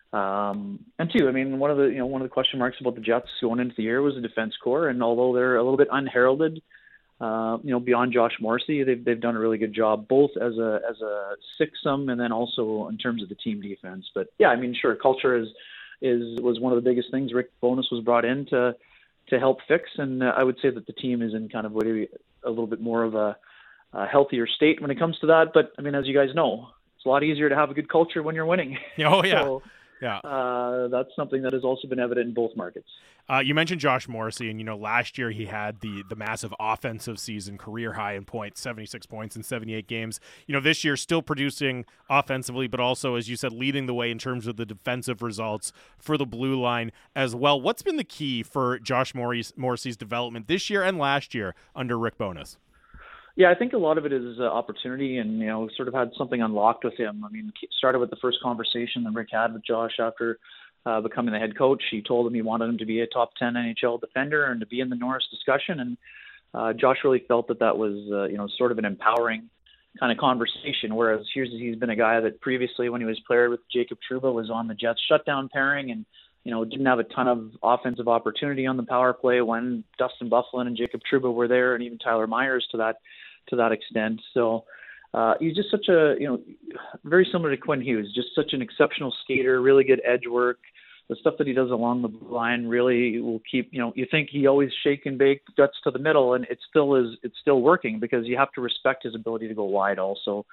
Um, and two, I mean, one of the, you know, one of the question marks about the Jets going into the year was the defense core. And although they're a little bit unheralded, Uh, you know, beyond Josh Morrissey, they've they've done a really good job, both as a as a six-some and then also in terms of the team defense. But yeah, I mean, sure, culture is is was one of the biggest things Rick Bowness was brought in to to help fix, and uh, I would say that the team is in kind of a, a little bit more of a, a healthier state when it comes to that. But I mean, as you guys know, it's a lot easier to have a good culture when you're winning. Oh yeah. So, Yeah, uh, that's something that has also been evident in both markets. Uh, you mentioned Josh Morrissey, and you know last year he had the the massive offensive season, career high in points, seventy-six points in seventy-eight games. You know this year still producing offensively, but also, as you said, leading the way in terms of the defensive results for the blue line as well. What's been the key for Josh Morrissey's development this year and last year under Rick Bowness? Yeah, I think a lot of it is uh, opportunity, and you know, sort of had something unlocked with him. I mean, it started with the first conversation that Rick had with Josh after uh, becoming the head coach. He told him he wanted him to be a top ten N H L defender and to be in the Norris discussion. And uh, Josh really felt that that was, uh, you know, sort of an empowering kind of conversation. Whereas here's he's been a guy that previously, when he was paired with Jacob Trouba, was on the Jets shutdown pairing, and you know, didn't have a ton of offensive opportunity on the power play when Dustin Byfuglien and Jacob Trouba were there, and even Tyler Myers to that to that extent. So uh, he's just such a, you know, very similar to Quinn Hughes, just such an exceptional skater, really good edge work. The stuff that he does along the line really will keep, you know, you think he always shake and bake guts to the middle, and it still is, it's still working because you have to respect his ability to go wide also.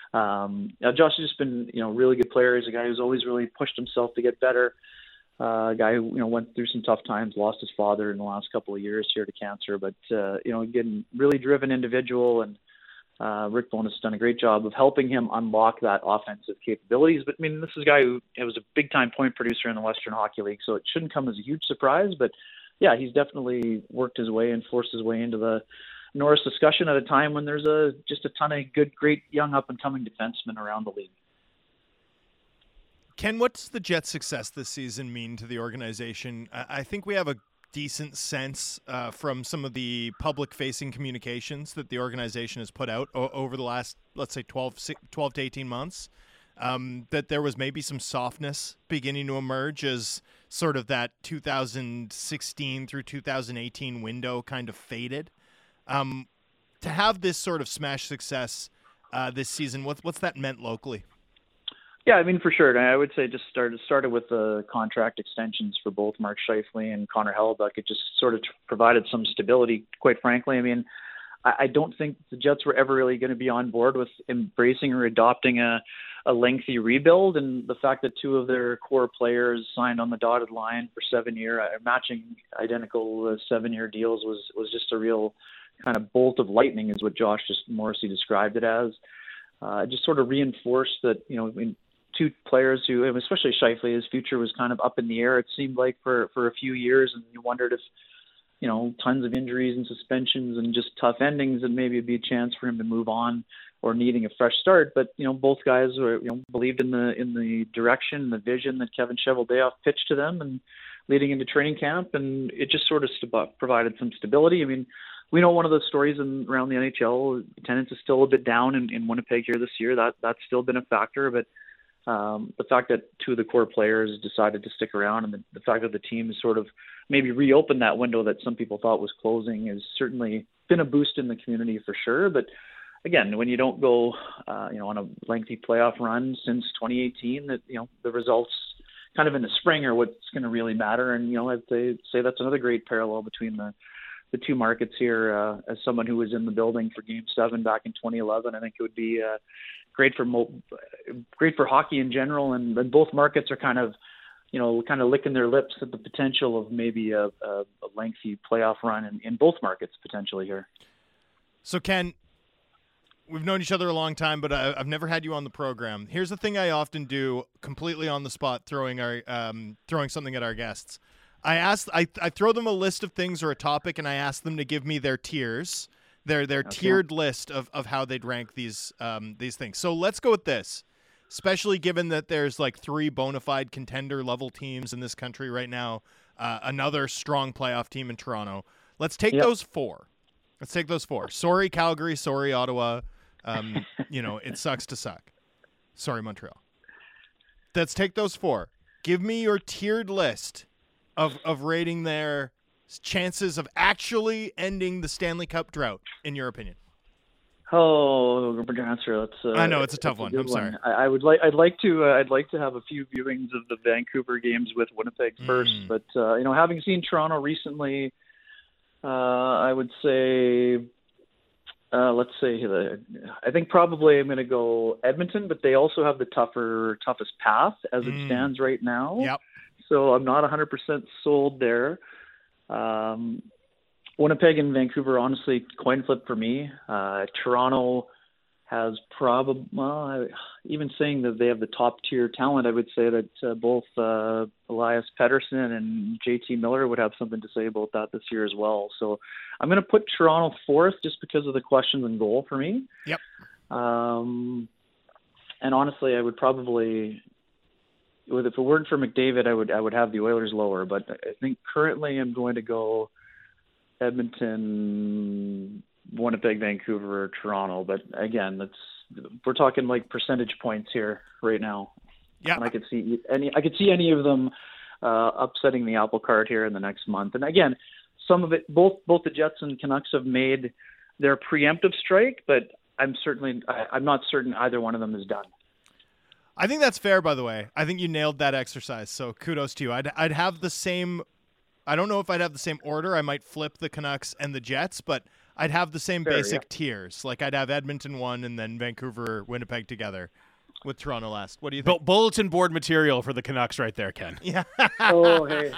Um, now Josh has just been, you know, really good player. He's a guy who's always really pushed himself to get better. Uh, a guy who, you know, went through some tough times, lost his father in the last couple of years here to cancer, but, uh, you know, again, really driven individual, and uh, Rick Bowness has done a great job of helping him unlock that offensive capabilities. But, I mean, this is a guy who it was a big-time point producer in the Western Hockey League, so it shouldn't come as a huge surprise. But, yeah, he's definitely worked his way and forced his way into the Norris discussion at a time when there's a just a ton of good, great, young, up-and-coming defensemen around the league. Ken, what's the Jets' success this season mean to the organization? I think we have a decent sense uh, from some of the public-facing communications that the organization has put out o- over the last, let's say, twelve, twelve to eighteen months, um, that there was maybe some softness beginning to emerge as sort of that two thousand sixteen through two thousand eighteen window kind of faded. Um, to have this sort of smash success uh, this season, what, what's that meant locally? Yeah, I mean, for sure. And I would say just started started with the contract extensions for both Mark Scheifele and Connor Hellebuyck. It just sort of provided some stability, quite frankly. I mean, I, I don't think the Jets were ever really going to be on board with embracing or adopting a, a lengthy rebuild. And the fact that two of their core players signed on the dotted line for seven-year, uh, matching identical uh, seven-year deals was, was just a real kind of bolt of lightning is what Josh just Morrissey described it as. Uh, it just sort of reinforced that, you know, I mean, two players who, especially Scheifele, his future was kind of up in the air, it seemed like, for, for a few years. And you wondered if, you know, tons of injuries and suspensions and just tough endings, and maybe it'd be a chance for him to move on or needing a fresh start. But, you know, both guys were, you know, believed in the in the direction, the vision that Kevin Cheveldayoff pitched to them and leading into training camp. And it just sort of st- provided some stability. I mean, we know one of the stories in, around the N H L, attendance is still a bit down in, in Winnipeg here this year. That That's still been a factor. But Um, the fact that two of the core players decided to stick around, and the, the fact that the team has sort of maybe reopened that window that some people thought was closing, has certainly been a boost in the community for sure. But again, when you don't go, uh, you know, on a lengthy playoff run since twenty eighteen, that, you know, the results kind of in the spring are what's going to really matter. And, you know, I'd say, say that's another great parallel between the, the two markets here. Uh, as someone who was in the building for Game Seven back in twenty eleven, I think it would be uh, great for mo- great for hockey in general, and, and both markets are kind of you know, kind of licking their lips at the potential of maybe a, a, a lengthy playoff run in, in both markets potentially here. So, Ken, we've known each other a long time, but I, I've never had you on the program. Here's the thing I often do, completely on the spot, throwing our um, throwing something at our guests. I ask, I, I throw them a list of things or a topic, and I ask them to give me their tiers, their their Okay. tiered list of, of how they'd rank these um, these things. So let's go with this, especially given that there's like three bona fide contender level teams in this country right now, uh, another strong playoff team in Toronto. Let's take Yep. those four. Let's take those four. Sorry, Calgary. Sorry, Ottawa. Um, you know, it sucks to suck. Sorry, Montreal. Let's take those four. Give me your tiered list of of rating their chances of actually ending the Stanley Cup drought, in your opinion. Oh, good answer. That's. Uh, I know it's a tough that's one. I'm good sorry. I, I would like. I'd like to. Uh, I'd like to have a few viewings of the Vancouver games with Winnipeg first. Mm. But uh, you know, having seen Toronto recently, uh, I would say. Uh, let's say the. I think probably I'm going to go Edmonton, but they also have the tougher, toughest path as it Mm. stands right now. Yep. So I'm not one hundred percent sold there. Um, Winnipeg and Vancouver, honestly, coin flip for me. Uh, Toronto has probably, well, I, even saying that they have the top tier talent, I would say that uh, both uh, Elias Pettersson and J T Miller would have something to say about that this year as well. So I'm going to put Toronto fourth just because of the questions and goal for me. Yep. Um, and honestly, I would probably, with if it weren't for McDavid, I would I would have the Oilers lower. But I think currently I'm going to go Edmonton, Winnipeg, Vancouver, Toronto. But again, that's we're talking like percentage points here right now. Yeah. And I could see any I could see any of them uh, upsetting the apple cart here in the next month. And again, some of it, both both the Jets and Canucks have made their preemptive strike, but I'm certainly I, I'm not certain either one of them is done. I think that's fair, by the way. I think you nailed that exercise, so kudos to you. I'd I'd have the same. I don't know if I'd have the same order. I might flip the Canucks and the Jets, but I'd have the same Fair, basic yeah. tiers. Like I'd have Edmonton one and then Vancouver, Winnipeg together, with Toronto last. What do you Bu- think? bulletin board material for the Canucks right there, Ken. Yeah. Oh, hey,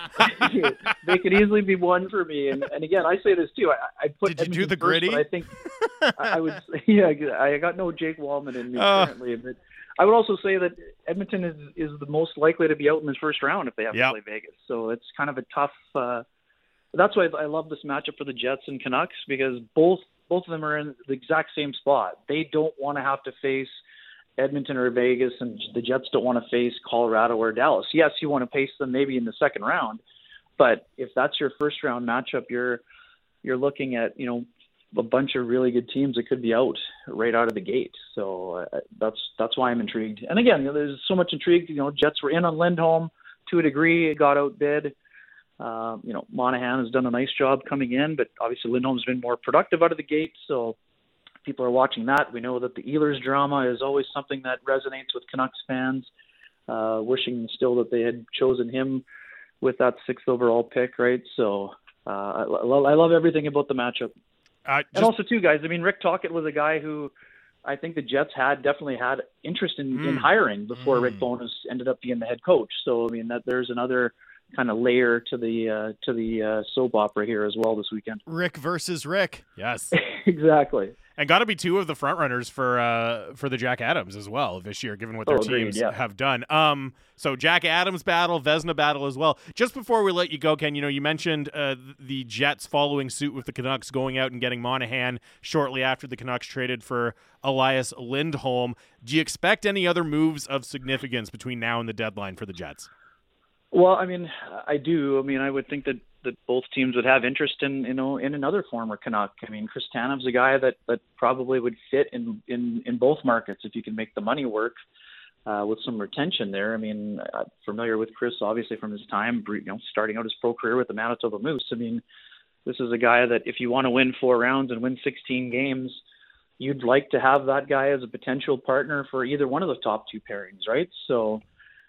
they could easily be one for me. And, and again, I say this too. I, I put Did you do Edmonton the first, gritty? but I think I I would. Yeah, I got no Jake Wallman in me Uh. currently, but I would also say that Edmonton is is the most likely to be out in the first round if they have Yep. to play Vegas. So it's kind of a tough. Uh, that's why I love this matchup for the Jets and Canucks, because both both of them are in the exact same spot. They don't want to have to face Edmonton or Vegas, and the Jets don't want to face Colorado or Dallas. Yes, you want to face them maybe in the second round, but if that's your first round matchup, you're you're looking at, you know, a bunch of really good teams that could be out right out of the gate. So uh, that's that's why I'm intrigued. And again, you know, there's so much intrigue. You know, Jets were in on Lindholm to a degree. It got outbid. Uh, you know, Monahan has done a nice job coming in, but obviously Lindholm's been more productive out of the gate. So people are watching that. We know that the Ehlers drama is always something that resonates with Canucks fans, uh, wishing still that they had chosen him with that sixth overall pick, right? So uh, I, lo- I love everything about the matchup. Uh, And just, also, too, guys, I mean, Rick Tocchet was a guy who I think the Jets had definitely had interest in, in Mm. hiring before Mm. Rick Bowness ended up being the head coach. So, I mean, that there's another kind of layer to the uh, to the uh, soap opera here as well this weekend. Rick versus Rick. yes. Exactly. And got to be two of the front runners for uh, for the Jack Adams as well this year, given what their Oh, agreed, teams yeah. have done. Um, so Jack Adams battle, Vezina battle as well. Just before we let you go, Ken, you know, you mentioned uh, the Jets following suit with the Canucks, going out and getting Monahan shortly after the Canucks traded for Elias Lindholm. Do you expect any other moves of significance between now and the deadline for the Jets? Well, I mean, I do. I mean, I would think that, that both teams would have interest in, you know, in another former Canuck. I mean, Chris Tanem's a guy that, that probably would fit in, in, in both markets if you can make the money work uh, with some retention there. I mean, I'm familiar with Chris, obviously, from his time, you know, starting out his pro career with the Manitoba Moose. I mean, this is a guy that if you want to win four rounds and win sixteen games, you'd like to have that guy as a potential partner for either one of the top two pairings, right? So,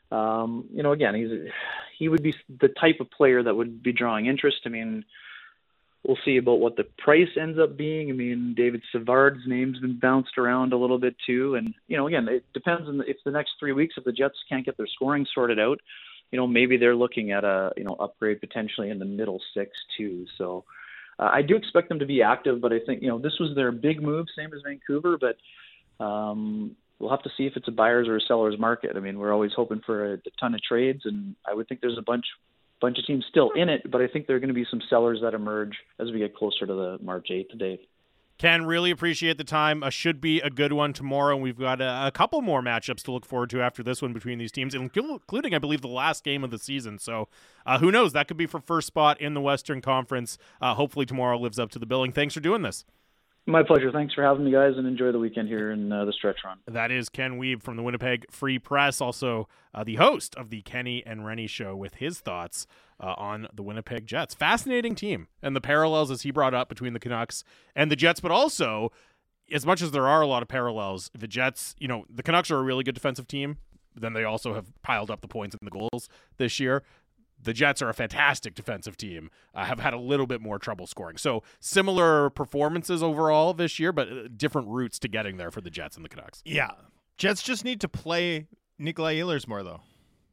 Um, you know, again, he's he would be the type of player that would be drawing interest. I mean, we'll see about what the price ends up being. I mean, David Savard's name's been bounced around a little bit too, and you know, again, it depends on the, if the next three weeks if the Jets can't get their scoring sorted out, you know, maybe they're looking at a, you know, upgrade potentially in the middle six too. So uh, I do expect them to be active, but I think, you know, this was their big move, same as Vancouver, but um, we'll have to see if it's a buyer's or a seller's market. I mean, we're always hoping for a, a ton of trades, and I would think there's a bunch bunch of teams still in it, but I think there are going to be some sellers that emerge as we get closer to the March eighth date. Ken, really appreciate the time. Uh, should be a good one tomorrow. We've got a, a couple more matchups to look forward to after this one between these teams, including, I believe, the last game of the season. So uh, who knows? That could be for first spot in the Western Conference. Uh, hopefully tomorrow lives up to the billing. Thanks for doing this. My pleasure. Thanks for having me, guys, and enjoy the weekend here in uh, the stretch run. That is Ken Wiebe from the Winnipeg Free Press, also uh, the host of the Kenny and Rennie Show, with his thoughts uh, on the Winnipeg Jets. Fascinating team, and the parallels, as he brought up, between the Canucks and the Jets, but also, as much as there are a lot of parallels, the Jets, you know, the Canucks are a really good defensive team. Then they also have piled up the points and the goals this year. The Jets are a fantastic defensive team, uh, have had a little bit more trouble scoring. So similar performances overall this year, but different routes to getting there for the Jets and the Canucks. Yeah. Jets just need to play Nikolai Ehlers more, though.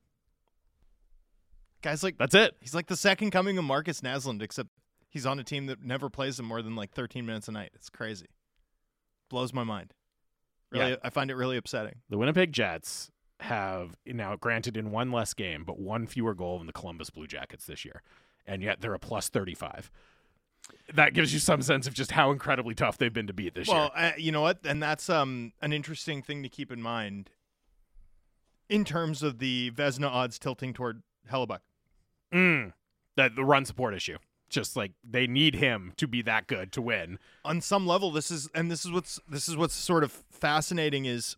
Guy's like, that's it. He's like the second coming of Marcus Naslund, except he's on a team that never plays him more than like thirteen minutes a night. It's crazy. Blows my mind. Really, Yeah. I find it really upsetting. The Winnipeg Jets have, now granted in one less game, but one fewer goal than the Columbus Blue Jackets this year, and yet they're a plus thirty-five. That gives you some sense of just how incredibly tough they've been to beat this well, year. uh, you know what? And that's um an interesting thing to keep in mind in terms of the Vezina odds tilting toward Hellebuyck. Mm, that the run support issue. Just like they need him to be that good to win. On some level, this is and this is what's this is what's sort of fascinating is,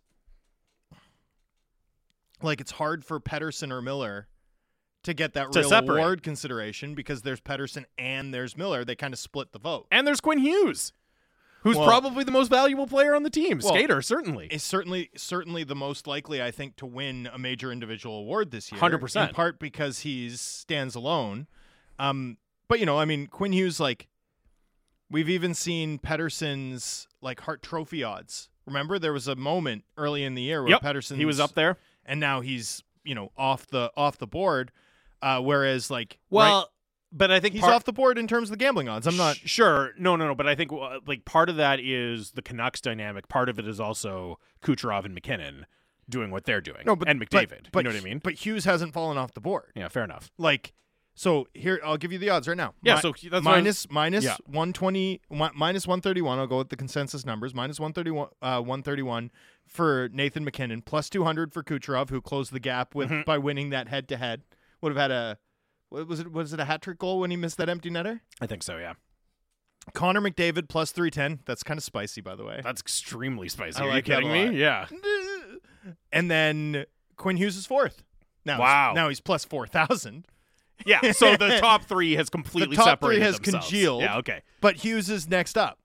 like, it's hard for Pettersson or Miller to get that To real separate. award consideration because there's Pettersson and there's Miller. They kind of split the vote. And there's Quinn Hughes, who's Well- probably the most valuable player on the team. Well, Skater, certainly. Is certainly certainly the most likely, I think, to win a major individual award this year. one hundred percent. In part because he stands alone. Um, but, you know, I mean, Quinn Hughes, like, we've even seen Pettersson's, like, Hart Trophy odds. Remember, there was a moment early in the year where Yep, Pettersson he was up there. and now he's, you know, off the off the board. Uh, whereas, like, Well, right, but I think he's part- off the board in terms of the gambling odds. I'm not. Sh- sure. No, no, no. But I think uh, like part of that is the Canucks dynamic. Part of it is also Kucherov and McKinnon doing what they're doing. No, but and McDavid. But, but, you know what I mean? But Hughes hasn't fallen off the board. Yeah, fair enough. Like, so here, I'll give you the odds right now. Yeah, Mi- so that's what I minus minus yeah. one twenty, mi- minus one thirty-one. I'll go with the consensus numbers. Minus one thirty-one, uh, one thirty-one for Nathan McKinnon. Plus two hundred for Kucherov, who closed the gap with Mhm. by winning that head to head. Would have had a what was it? Was it a hat trick goal when he missed that empty netter? I think so. Yeah, Connor McDavid plus three ten. That's kind of spicy, by the way. that's extremely spicy. I Are like you that kidding a me? lot. Yeah. And then Quinn Hughes is fourth. Now, Wow. he's, now he's plus four thousand. Yeah. So the top three has completely The top three separated has themselves. congealed. Yeah. Okay. But Hughes is next up.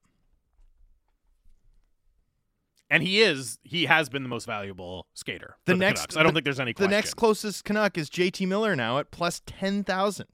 And he is. He has been the most valuable skater. The for next- Canucks. I don't the- think there's any The question. next closest Canuck is J T Miller now at plus ten thousand.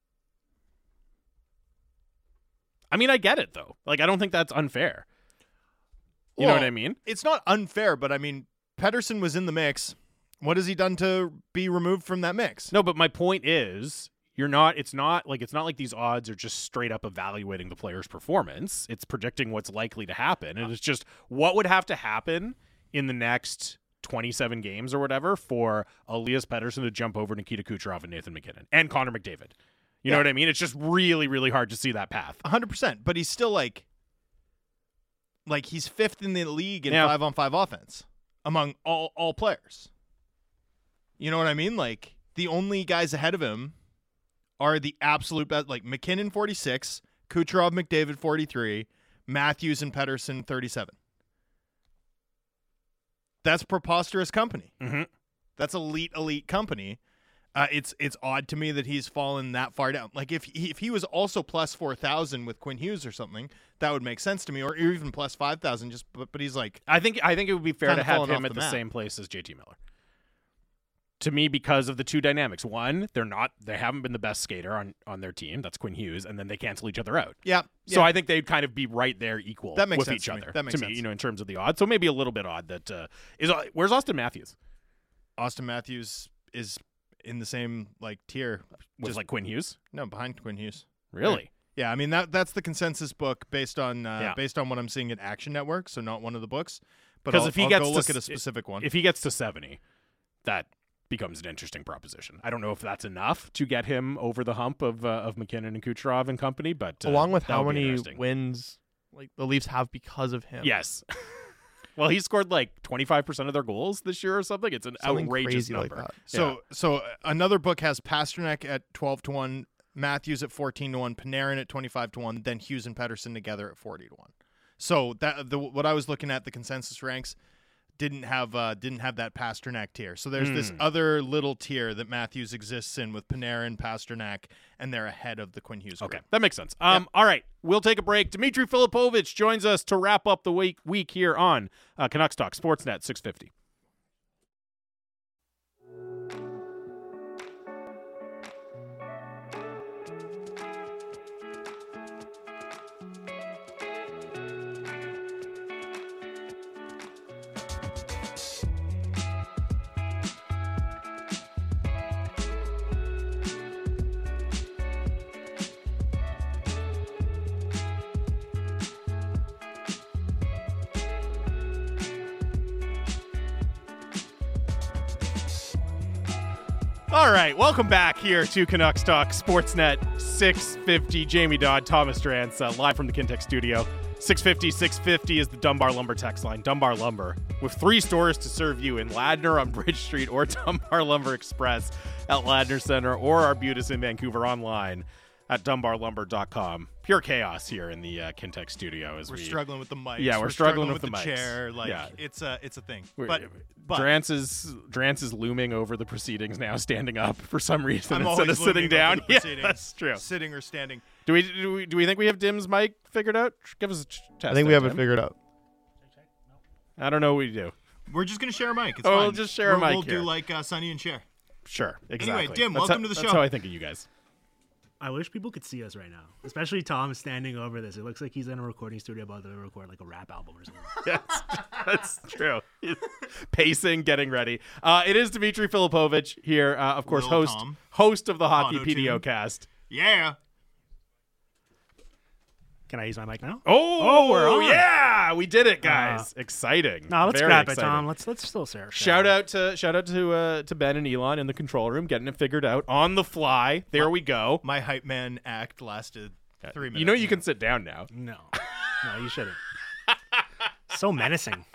I mean, I get it though. Like, I don't think that's unfair. You know Well, what I mean? It's not unfair, but I mean, Pettersson was in the mix. What has he done to be removed from that mix? No, but my point is, you're not. It's not like it's not like these odds are just straight up evaluating the player's performance. It's predicting what's likely to happen, and it's just what would have to happen in the next twenty-seven games or whatever for Elias Pettersson to jump over Nikita Kucherov and Nathan McKinnon and Connor McDavid. You know Yeah. what I mean? It's just really, really hard to see that path. one hundred percent. But he's still like, like he's fifth in the league in Yeah. five on five offense among all all players. You know what I mean? Like the only guys ahead of him are the absolute best. Like McKinnon forty-six, Kucherov, McDavid forty-three, Matthews and Pettersson thirty-seven. That's preposterous company. Mm-hmm. That's elite, elite company. Uh, it's it's odd to me that he's fallen that far down. Like if he, if he was also plus four thousand with Quinn Hughes or something, that would make sense to me, or even plus five thousand. Just but, but he's like, I think I think it would be fair Kinda to have fallen him off at the the map. same place as J T Miller. To me, because of the two dynamics. One, they're not they haven't been the best skater on, on their team. That's Quinn Hughes, and then they cancel each other out. yeah. So yeah. I think they'd kind of be right there equal That makes with sense each to me. other. That makes to me, sense. you know, in terms of the odds. So maybe a little bit odd that uh, is where's Austin Matthews? Austin Matthews is in the same like tier. Was Just like Quinn Hughes? No, behind Quinn Hughes. Really? Yeah, I mean that that's the consensus book based on uh, Yeah. based on what I'm seeing at Action Network, so not one of the books. But Because I'll, if he I'll gets go to look s- at a specific one. If he gets to seventy, that becomes an interesting proposition. I don't know if that's enough to get him over the hump of uh, of McKinnon and Kucherov and company, but uh, Along with that how would be many interesting. wins like the Leafs have because of him. Yes. Well, he scored like twenty-five percent of their goals this year or something. It's an Something outrageous crazy number. like that. So so another book has Pasternak at twelve to one, Matthews at fourteen to one, Panarin at twenty-five to one, then Hughes and Pettersson together at forty to one. So that the what I was looking at, the consensus ranks didn't have uh, didn't have that Pasternak tier. So there's this Mm. other little tier that Matthews exists in with Panarin, Pasternak, and they're ahead of the Quinn Hughes group. Okay, that makes sense. Um, All right, we'll take a break. Dmitry Filipovich joins us to wrap up the week, week here on uh, Canucks Talk Sportsnet six fifty. All right, welcome back here to Canucks Talk Sportsnet six fifty. Jamie Dodd, Thomas Drance, uh, live from the Kintec studio. six fifty, six fifty is the Dunbar Lumber text line. Dunbar Lumber, with three stores to serve you in Ladner on Bridge Street or Dunbar Lumber Express at Ladner Center or Arbutus in Vancouver online at dunbar lumber dot com. Pure chaos here in the uh, Kintec studio as We're we struggling with the mics. Yeah, we're struggling with the, the mics. chair. Like Yeah. it's a it's a thing. We're- But but Drance is Drance is looming over the proceedings now, standing up for some reason I'm instead always of sitting looming over down. the Yeah, proceedings, that's true. Sitting or standing. Do we do we do we think we have Dim's mic figured out? Give us a ch- test. I think we there, have it Dim. figured out. I don't know what we do. We're just gonna share a mic. It's Oh, fine. we'll just share a We're- mic We'll here. do like uh, Sonny and Cher. Sure, exactly. Dim, That's welcome how- to the That's show. how I think of you guys. I wish people could see us right now, especially Tom standing over this. It looks like he's in a recording studio about to record like a rap album or something. Yes, that's true. Pacing, getting ready. Uh, it is Dmitry Filipovich here, uh, of course, Lil host Tom. host of the Hockey Auto-tune. P D O cast. Yeah. Can I use my mic now? Oh, Oh, we're on. yeah, we did it, guys! Exciting. No, let's Very scrap it, exciting. Tom. Let's let's still share. Shout out to shout out to uh, to Ben and Elon in the control room, getting it figured out on the fly. There we go. My hype man act lasted three minutes. You know you can sit down now. No, no, you shouldn't. So menacing.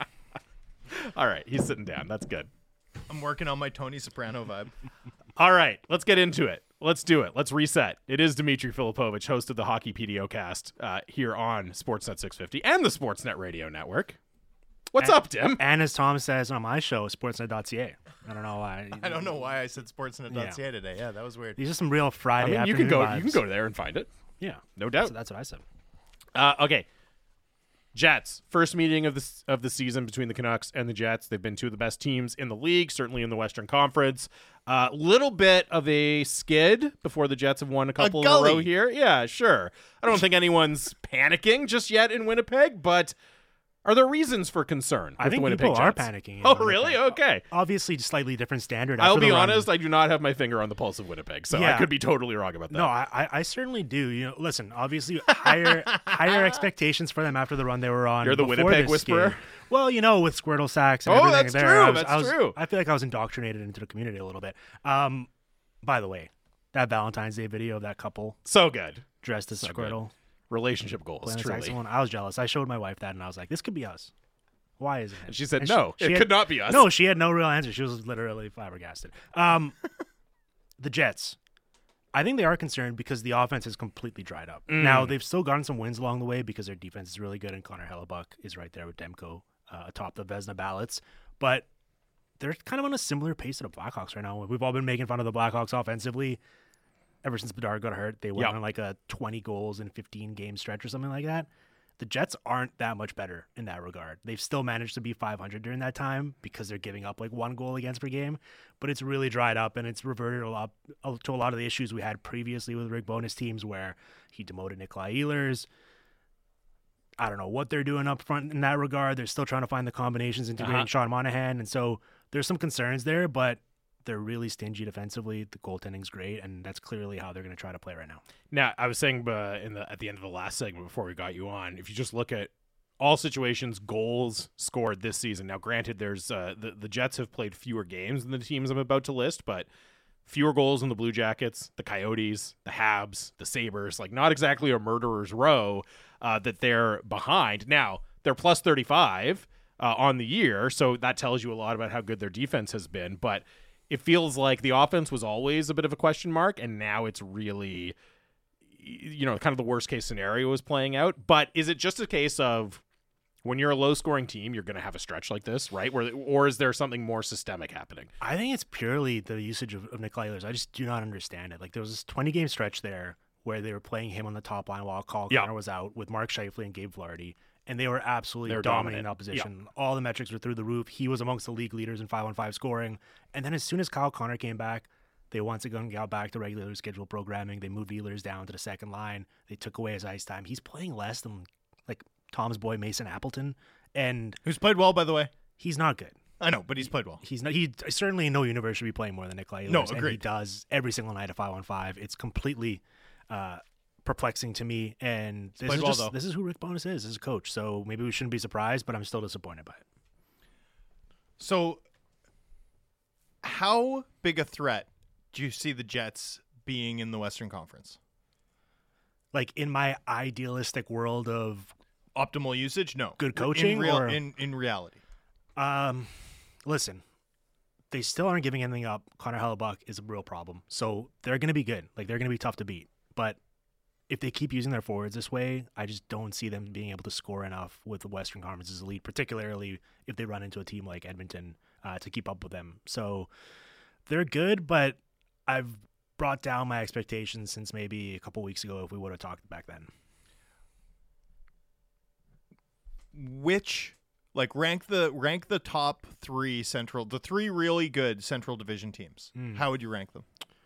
All right, he's sitting down. That's good. I'm working on my Tony Soprano vibe. All right, let's get into it. Let's do it. Let's reset. It is Dmitry Filipovich, host of the Hockey P D O cast uh, here on Sportsnet six fifty and the Sportsnet Radio Network. What's And- up, Tim? And as Tom says on my show, sportsnet dot c a. I don't know why. I don't know why I said sportsnet dot c a today. Yeah, that was weird. These are some real I Friday mean, you afternoon can go. vibes. You can go there and find it. Yeah, No doubt. So that's what I said. Uh, okay. Jets, first meeting of the of the season between the Canucks and the Jets. They've been two of the best teams in the league, certainly in the Western Conference. A uh, little bit of a skid before the Jets have won a couple in a gully. row here. Yeah, sure. I don't think anyone's panicking just yet in Winnipeg, but are there reasons for concern with I think the Winnipeg people are Jets? panicking. in Oh, Winnipeg. really? Okay. Obviously, slightly different standard. I'll after be the run. honest, I do not have my finger on the pulse of Winnipeg, so I Yeah. could be totally wrong about that. No, I, I I certainly do. You know, listen, obviously higher higher expectations for them after the run they were on. You're the before Winnipeg this game. whisperer? Well, you know, with Squirtle sacks and Oh, everything that's there, true, I was, that's I was, true. I feel like I was indoctrinated into the community a little bit. Um, by the way, that Valentine's Day video of that couple So good. dressed as So good. Squirtle Relationship goals, playing the truly. saxophone, I was jealous. I showed my wife that, and I was like, "This could be us." Why isn't it? And she said, And no, it had- could not be us. No, she had no real answer. She was literally flabbergasted. Um, the Jets. I think they are concerned because the offense has completely dried up. Mm. Now, they've still gotten some wins along the way because their defense is really good, and Connor Hellebuck is right there with Demko uh, atop the Vezina ballots. But they're kind of on a similar pace to the Blackhawks right now. We've all been making fun of the Blackhawks offensively ever since Bedard got hurt. They went Yep. on like a twenty goals in fifteen game stretch or something like that. The Jets aren't that much better in that regard. They've still managed to be five hundred during that time because they're giving up like one goal against per game, but it's really dried up and it's reverted a lot to a lot of the issues we had previously with Rick Bowness teams where he demoted Nikolai Ehlers. I don't know what they're doing up front in that regard. They're still trying to find the combinations integrating Uh-huh. Sean Monahan, and so there's some concerns there, but they're really stingy defensively. The goaltending's great, and that's clearly how they're going to try to play right now. Now, I was saying uh, in the at the end of the last segment before we got you on, if you just look at all situations, goals scored this season. Now, granted, there's uh, the the Jets have played fewer games than the teams I'm about to list, but fewer goals in the Blue Jackets, the Coyotes, the Habs, the Sabres. Like, not exactly a murderer's row uh, that they're behind. Now, they're plus thirty-five uh, on the year, so that tells you a lot about how good their defense has been. But it feels like the offense was always a bit of a question mark, and now it's really, you know, kind of the worst case scenario is playing out. But is it just a case of when you're a low scoring team, you're going to have a stretch like this, right? Where, or is there something more systemic happening? I think it's purely the usage of, of Nikolai Ehlers. I just do not understand it. Like, there was this twenty game stretch there where they were playing him on the top line while Kyle Yeah. Connor was out with Mark Scheifele and Gabe Flaherty, and they were absolutely They were dominating dominant. opposition. All the metrics were through the roof. He was amongst the league leaders in five on five scoring. And then as soon as Kyle Connor came back, they once again got back to regular scheduled programming. They moved Ehlers down to the second line. They took away his ice time. He's playing less than like Tom's boy Mason Appleton, and Who's played well, by the way. he's not good. I know, but he's played well. He's not. He certainly in no universe should be playing more than Nikolai Ehlers. No, And he agreed. does every single night at five on five. It's completely uh, perplexing to me. And this played is well, just, though. this is who Rick Bowness is as a coach. So maybe we shouldn't be surprised, but I'm still disappointed by it. So, how big a threat do you see the Jets being in the Western Conference? Like, in my idealistic world of Optimal usage? No. Good coaching in, real, or- in, in reality. Um, listen, they still aren't giving anything up. Connor Hellebuck is a real problem. So they're going to be good. Like, they're going to be tough to beat. But if they keep using their forwards this way, I just don't see them being able to score enough with the Western Conference's elite, particularly if they run into a team like Edmonton uh, to keep up with them. So they're good, but I've brought down my expectations since maybe a couple weeks ago if we would have talked back then. Which, like, rank the rank the top three Central, the three really good Central Division teams. Mm. How would you rank them?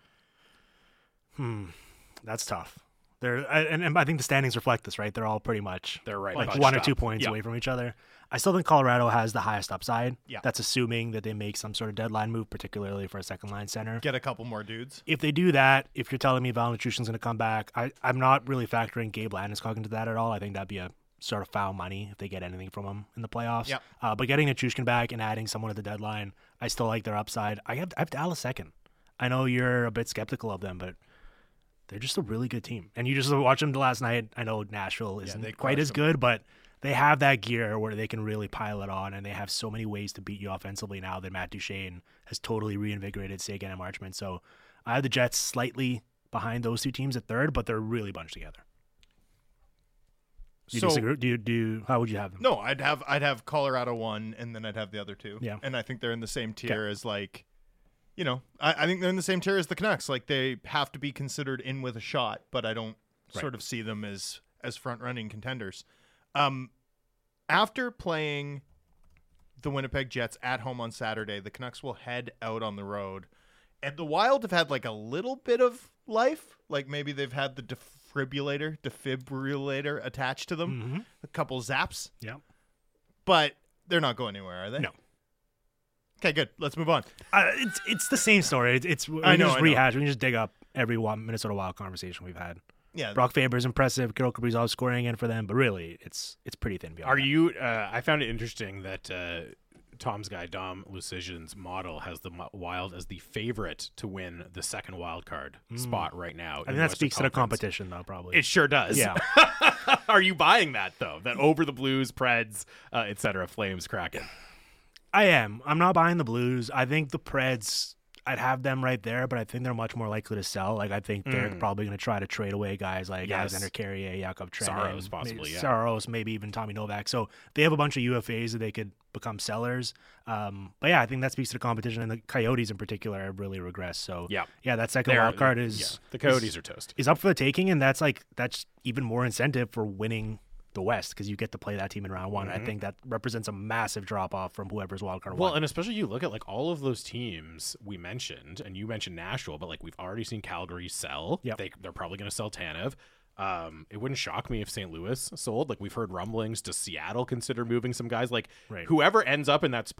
Hmm, that's tough. They're I- and, and I think the standings reflect this, right? They're all pretty much They're right like bunched one or up. two points Yeah. away from each other. I still think Colorado has the highest upside. Yeah. That's assuming that they make some sort of deadline move, particularly for a second line center. Get a couple more dudes. If they do that, if you're telling me Val Nitrushin's going to come back, I, I'm not really factoring Gabe Landeskog into that at all. I think that'd be a sort of foul money if they get anything from him in the playoffs. Yep. Uh, but getting Nichushkin back and adding someone at the deadline, I still like their upside. I have, I have Dallas second. I know you're a bit skeptical of them, but they're just a really good team. And you just watch them last night. I know Nashville isn't they quite crushed as them. good, but they have that gear where they can really pile it on, and they have so many ways to beat you offensively now that Matt Duchene has totally reinvigorated Sagan and Marchment. So I have the Jets slightly behind those two teams at third, but they're really bunched together. Do you So- disagree? Do you, do you, how would you have them? No, I'd have I'd have Colorado one, and then I'd have the other two. Yeah. And I think they're in the same tier as, like, you know, I, I think they're in the same tier as the Canucks. Like, they have to be considered in with a shot, but I don't Right. sort of see them as as front running contenders. Um, after playing the Winnipeg Jets at home on Saturday, the Canucks will head out on the road, and the Wild have had like a little bit of life. Like, maybe they've had the defibrillator, defibrillator attached to them, Mm-hmm. a couple zaps, Yeah. but they're not going anywhere, are they? No. Okay, good. Let's move on. Uh, it's it's the same story. It's, it's we I can know, just I know. rehash. We can just dig up every one Minnesota Wild conversation we've had. Yeah. Brock Faber's impressive. Kirill Kaprizov scoring again for them, but really, it's it's pretty thin beyond Are that. you? Uh, I found it interesting that uh, Tom's guy Dom Lucian's model has the Mo- Wild as the favorite to win the second wild card spot right now. I in think the that Western speaks to the Conference. competition, though, probably. It sure does. Yeah. Are you buying that though? That over the Blues, Preds, uh, et cetera, Flames, Kraken. I am. I'm not buying the Blues. I think the Preds, I'd have them right there, but I think they're much more likely to sell. Like, I think they're Mm. probably going to try to trade away guys like Yes. Alexander Carrier, Yakov Trenin, Saros, possibly, maybe, yeah. Saros, maybe even Tommy Novak. So they have a bunch of U F As that they could become sellers. Um, but yeah, I think that speaks to the competition, and the Coyotes in particular have really regressed. So Yeah. yeah, that second They're- wild card is yeah, the Coyotes is, are toast. is up for the taking, and that's like that's even more incentive for winning the West because you get to play that team in round one. I think that represents a massive drop off from whoever's wild card Well, one. and especially you look at like all of those teams we mentioned, and you mentioned Nashville, but like we've already seen Calgary sell. Yep. They they're probably going to sell Tanev. Um, it wouldn't shock me if Saint Louis sold. Like we've heard rumblings. Does Seattle consider moving some guys? Like Right. whoever ends up in that spot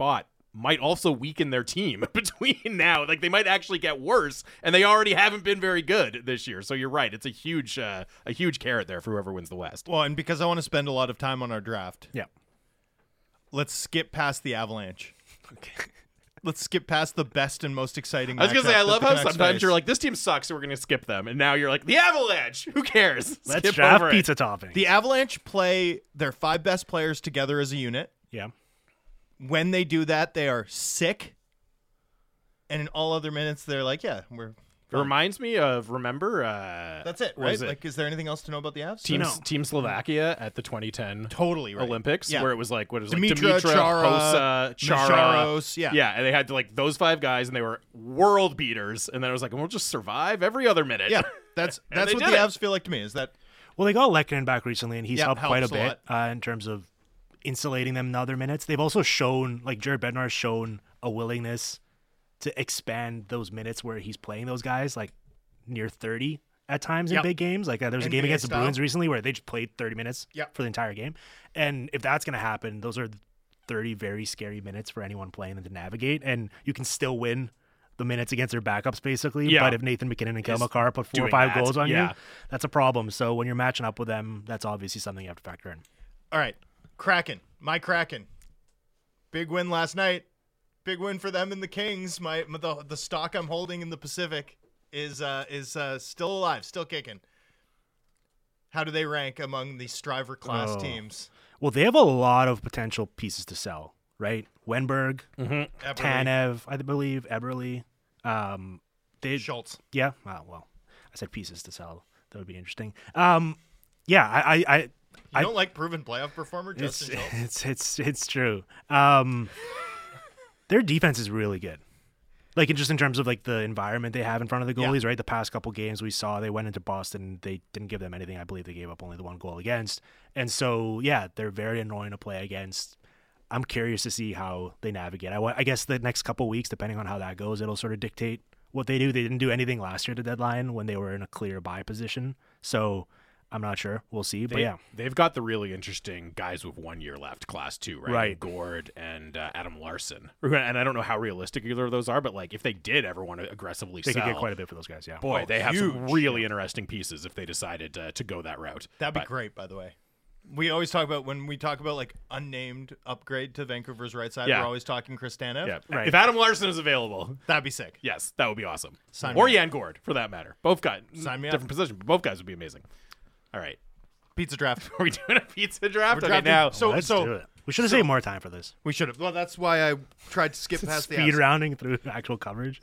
might also weaken their team between now. Like they might actually get worse, and they already haven't been very good this year. So you're right; it's a huge, uh, a huge carrot there for whoever wins the West. Well, and because I want to spend a lot of time on our draft, Yeah. let's skip past the Avalanche. Okay. Let's skip past the best and most exciting. I was gonna matchup say, I that love the how Canucks sometimes face. you're like, this team sucks, so we're gonna skip them, and now you're like, the Avalanche. Who cares? Let's Skip draft over it. pizza toppings. the Avalanche play their five best players together as a unit. yeah. When they do that, they are sick. And in all other minutes, they're like, yeah, we're. It reminds me of remember. Uh, That's it, what right? was it? Like, is there anything else to know about the Avs? Team No. Team Slovakia at the twenty ten Totally right. Olympics, Yeah. where it was like what is it, like Dimitra, Dimitra, Chara, Hossa, Chara, Meszaros, yeah. yeah, and they had to like those five guys, and they were world beaters, and then it was like, we'll just survive every other minute. Yeah, that's And that's they what did the it. Avs feel like to me. Is that Well, they got Lehkonen back recently, and he's Yeah, helped quite a helps a bit uh, in terms of insulating them in other minutes. They've also shown, like Jared Bednar has shown a willingness to expand those minutes where he's playing those guys like near thirty at times in Yep. big games. Like uh, there was a N B A game against the style. Bruins recently where they just played thirty minutes Yep. for the entire game. And if that's going to happen, those are thirty very scary minutes for anyone playing them to navigate. And you can still win the minutes against their backups, basically. Yeah. But if Nathan McKinnon and Kyle Is McCarr put four or doing five that, goals on yeah. you, that's a problem. So when you're matching up with them, that's obviously something you have to factor in. all right? Kraken, my Kraken, big win last night. Big win for them and the Kings. My, my the the stock I'm holding in the Pacific is uh is uh still alive, still kicking. How do they rank among the Striver class Oh. teams? Well, they have a lot of potential pieces to sell, right? Wenberg, Eberle, Tanev, I believe, Eberle. Um, they, Schultz. yeah. Oh, well, I said pieces to sell. That would be interesting. Um, yeah, I, I, I You I- don't like proven playoff performer it's, Justin Schultz? it's it's it's true. Um, their defense is really good. Like in just in terms of like the environment they have in front of the Yeah. goalies, right? The past couple games we saw, they went into Boston, they didn't give them anything. I believe they gave up only the one goal against, and so yeah, they're very annoying to play against. I'm curious to see how they navigate. I, wa- I guess the next couple weeks, depending on how that goes, it'll sort of dictate what they do. They didn't do anything last year at the deadline when they were in a clear buy position, so I'm not sure. We'll see. But They, yeah, they've got the really interesting guys with one year left, class two, right? Right. Gord and uh, Adam Larson. And I don't know how realistic either of those are, but like if they did ever want to aggressively they sell, could get quite a bit for those guys. Yeah. boy, Oh, they have some huge. really interesting pieces if they decided uh, to go that route. That'd be But- great, by the way. We always talk about when we talk about like unnamed upgrade to Vancouver's right side. Yeah. We're always talking Chris Tanev. Yeah. Right. If Adam Larson is available, That'd be sick. yes, that would be awesome. Sign or me up. Jan Gord, for that matter. Both guys, Sign me up. different position, but both guys would be amazing. All right, Pizza draft. are we doing a pizza draft? We're Okay, drafting- now so- Let's do it. We should have so- saved more time for this. We should have. Well, that's why I tried to skip past the Speed Avs. rounding through actual coverage.